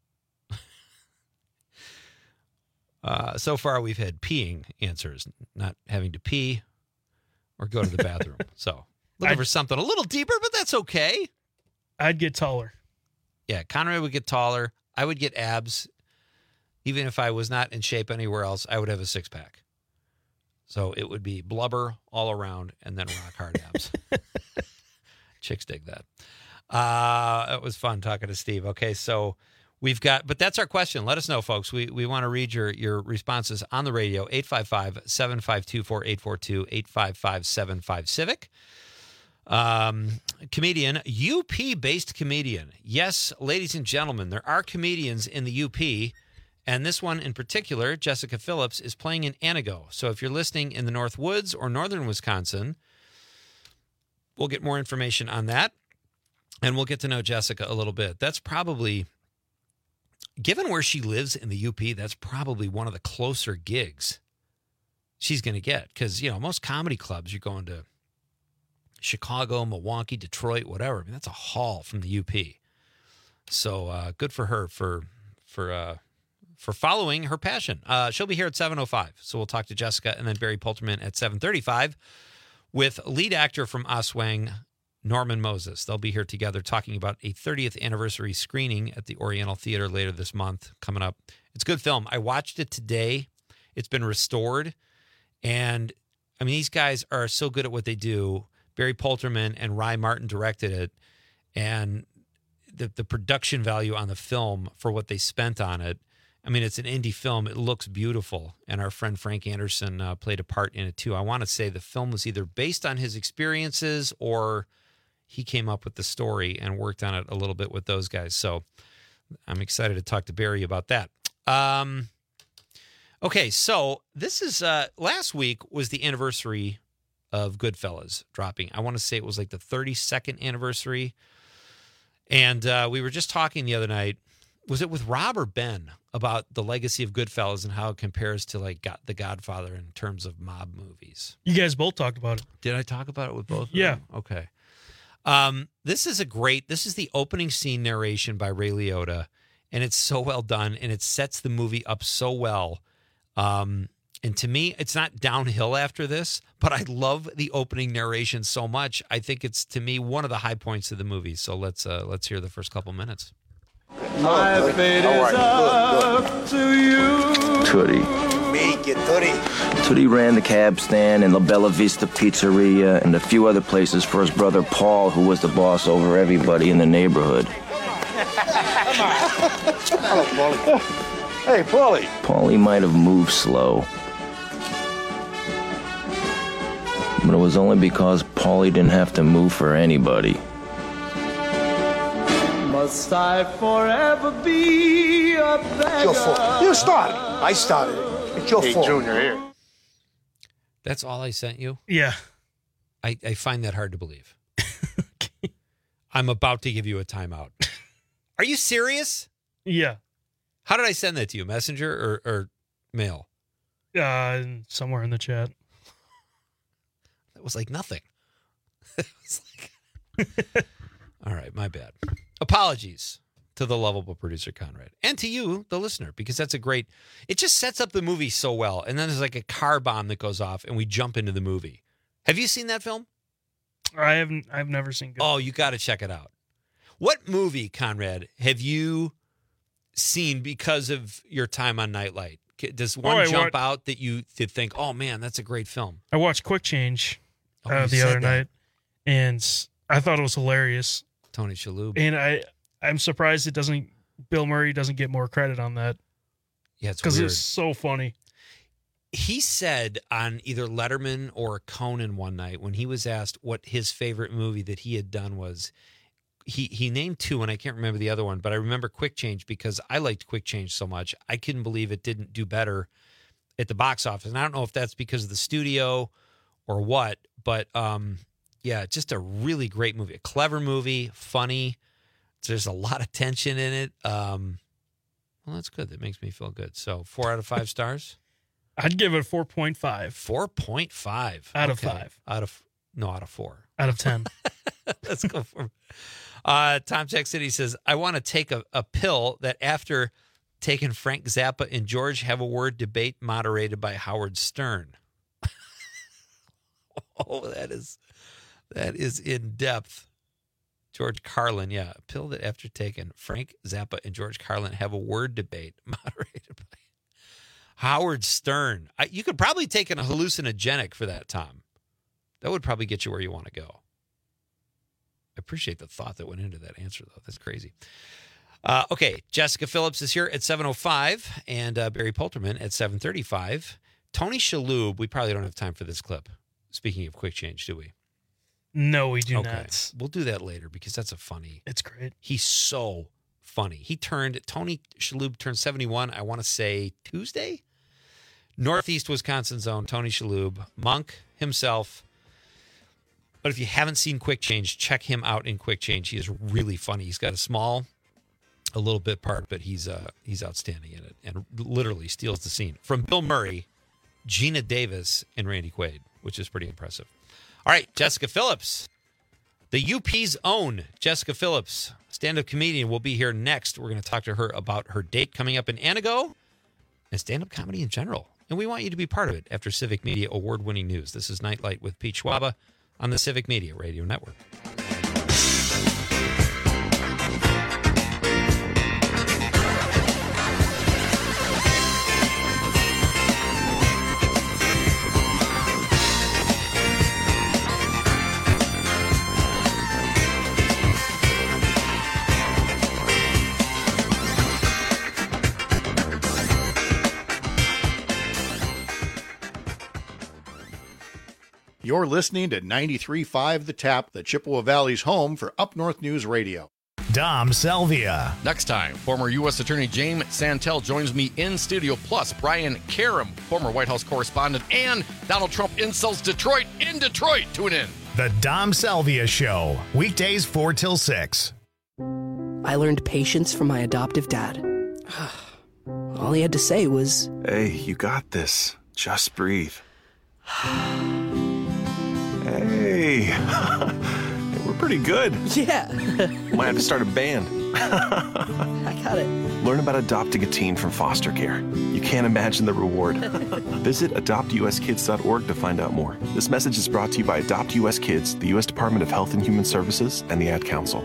So far, we've had peeing answers, not having to pee or go to the bathroom. So looking for something a little deeper, but that's okay. I'd get taller. Yeah, Conrad would get taller. I would get abs. Even if I was not in shape anywhere else, I would have a six-pack. So it would be blubber all around and then rock hard abs. Chicks dig that. It was fun talking to Steve. Okay, so we've got, but that's our question. Let us know, folks. We want to read your responses on the radio. 855-752-4842, 855-75-CIVIC. Comedian, UP-based comedian. Yes, ladies and gentlemen, there are comedians in the UP. And this one in particular, Jessica Phillips, is playing in Anago. So if you're listening in the North Woods or northern Wisconsin, we'll get more information on that. And we'll get to know Jessica a little bit. That's probably, given where she lives in the UP, that's probably one of the closer gigs she's going to get. Because, most comedy clubs, you're going to Chicago, Milwaukee, Detroit, whatever. I mean, that's a haul from the UP. So good for her for following her passion. She'll be here at 7:05, so we'll talk to Jessica, and then Barry Polterman at 7:35 with lead actor from Oswang, Norman Moses. They'll be here together talking about a 30th anniversary screening at the Oriental Theater later this month coming up. It's a good film. I watched it today. It's been restored, and, these guys are so good at what they do. Barry Polterman and Rye Martin directed it, and the production value on the film for what they spent on it, it's an indie film. It looks beautiful. And our friend Frank Anderson played a part in it, too. I want to say the film was either based on his experiences or he came up with the story and worked on it a little bit with those guys. So I'm excited to talk to Barry about that. Okay, so this is last week was the anniversary of Goodfellas dropping. I want to say it was like the 32nd anniversary. And we were just talking the other night. Was it with Rob or Ben about the legacy of Goodfellas and how it compares to The Godfather in terms of mob movies? You guys both talked about it. Did I talk about it with both? Yeah. Of them? Okay. This is the opening scene narration by Ray Liotta, and it's so well done, and it sets the movie up so well. And to me, it's not downhill after this, but I love the opening narration so much. I think it's, to me, one of the high points of the movie. So let's hear the first couple minutes. My fate is up to you. Tootie. Make it, Tootie. Tootie ran the cab stand and La Bella Vista Pizzeria and a few other places for his brother Paul, who was the boss over everybody in the neighborhood. Hello, Paulie. Hey, Paulie. Paulie might have moved slow. But it was only because Paulie didn't have to move for anybody. Must I forever be a beggar? It's your fault. You started it. I started it. It's your fault. Junior here. That's all I sent you? Yeah. I find that hard to believe. I'm about to give you a timeout. Are you serious? Yeah. How did I send that to you? Messenger or mail? Somewhere in the chat. That was like nothing. All right, my bad. Apologies to the lovable producer Conrad and to you, the listener, because that's a great, it just sets up the movie so well. And then there's like a car bomb that goes off and we jump into the movie. Have you seen that film? I've never seen Good. Oh, you got to check it out. What movie, Conrad, have you seen because of your time on Nightlight? Does one jump out that you did think, oh man, that's a great film? I watched Quick Change the other night, and I thought it was hilarious. Tony Shalhoub. And I'm surprised Bill Murray doesn't get more credit on that. Yeah, it's because weird. it's so funny. He said on either Letterman or Conan one night when he was asked what his favorite movie that he had done was, he named two, and I can't remember the other one, but I remember Quick Change because I liked Quick Change so much. I couldn't believe it didn't do better at the box office. And I don't know if that's because of the studio or what, but yeah, just a really great movie, a clever movie, funny. There's a lot of tension in it. Well, that's good. That makes me feel good. So 4 out of 5 stars? I'd give it a 4.5. 4.5. Out of 5. Out of 4. Out of 10. Let's go for Tom Jack City says, I want to take a pill that after taking Frank Zappa and George Have a Word debate moderated by Howard Stern. Oh, that is in depth. George Carlin, yeah. A pill that after taking Frank Zappa and George Carlin Have a Word debate moderated by Howard Stern. You could probably take a hallucinogenic for that, Tom. That would probably get you where you want to go. I appreciate the thought that went into that answer, though. That's crazy. Okay, Jessica Phillips is here at 7:05 and Barry Polterman at 7:35. Tony Shalhoub, we probably don't have time for this clip. Speaking of Quick Change, do we? No, we do not. We'll do that later because that's a funny. It's great. He's so funny. Tony Shalhoub turned 71, I want to say Tuesday? Northeast Wisconsin's own Tony Shalhoub, monk himself. But if you haven't seen Quick Change, check him out in Quick Change. He is really funny. He's got a little bit part, but he's outstanding in it and literally steals the scene. From Bill Murray, Gina Davis, and Randy Quaid, which is pretty impressive. All right, Jessica Phillips, the UP's own Jessica Phillips, stand-up comedian, will be here next. We're going to talk to her about her date coming up in Anago and stand-up comedy in general. And we want you to be part of it after Civic Media award-winning news. This is Nightlight with Pete Schwaba on the Civic Media Radio Network. You're listening to 93.5 The Tap, the Chippewa Valley's home for Up North News Radio. Dom Salvia. Next time, former U.S. Attorney James Santel joins me in studio, plus Brian Karam, former White House correspondent, and Donald Trump insults Detroit in Detroit. Tune in. The Dom Salvia Show, weekdays 4 till 6. I learned patience from my adoptive dad. All he had to say was, "Hey, you got this. Just breathe." Hey, we're pretty good. Yeah. Might have to start a band. I got it. Learn about adopting a teen from foster care. You can't imagine the reward. Visit adoptuskids.org to find out more. This message is brought to you by Adopt US Kids, the U.S. Department of Health and Human Services, and the Ad Council.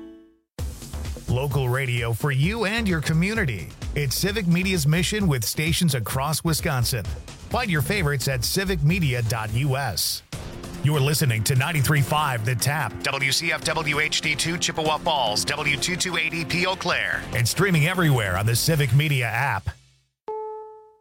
Local radio for you and your community. It's Civic Media's mission with stations across Wisconsin. Find your favorites at civicmedia.us. You're listening to 93.5 The Tap, WCFW HD2 Chippewa Falls, W228EP Eau Claire, and streaming everywhere on the Civic Media app.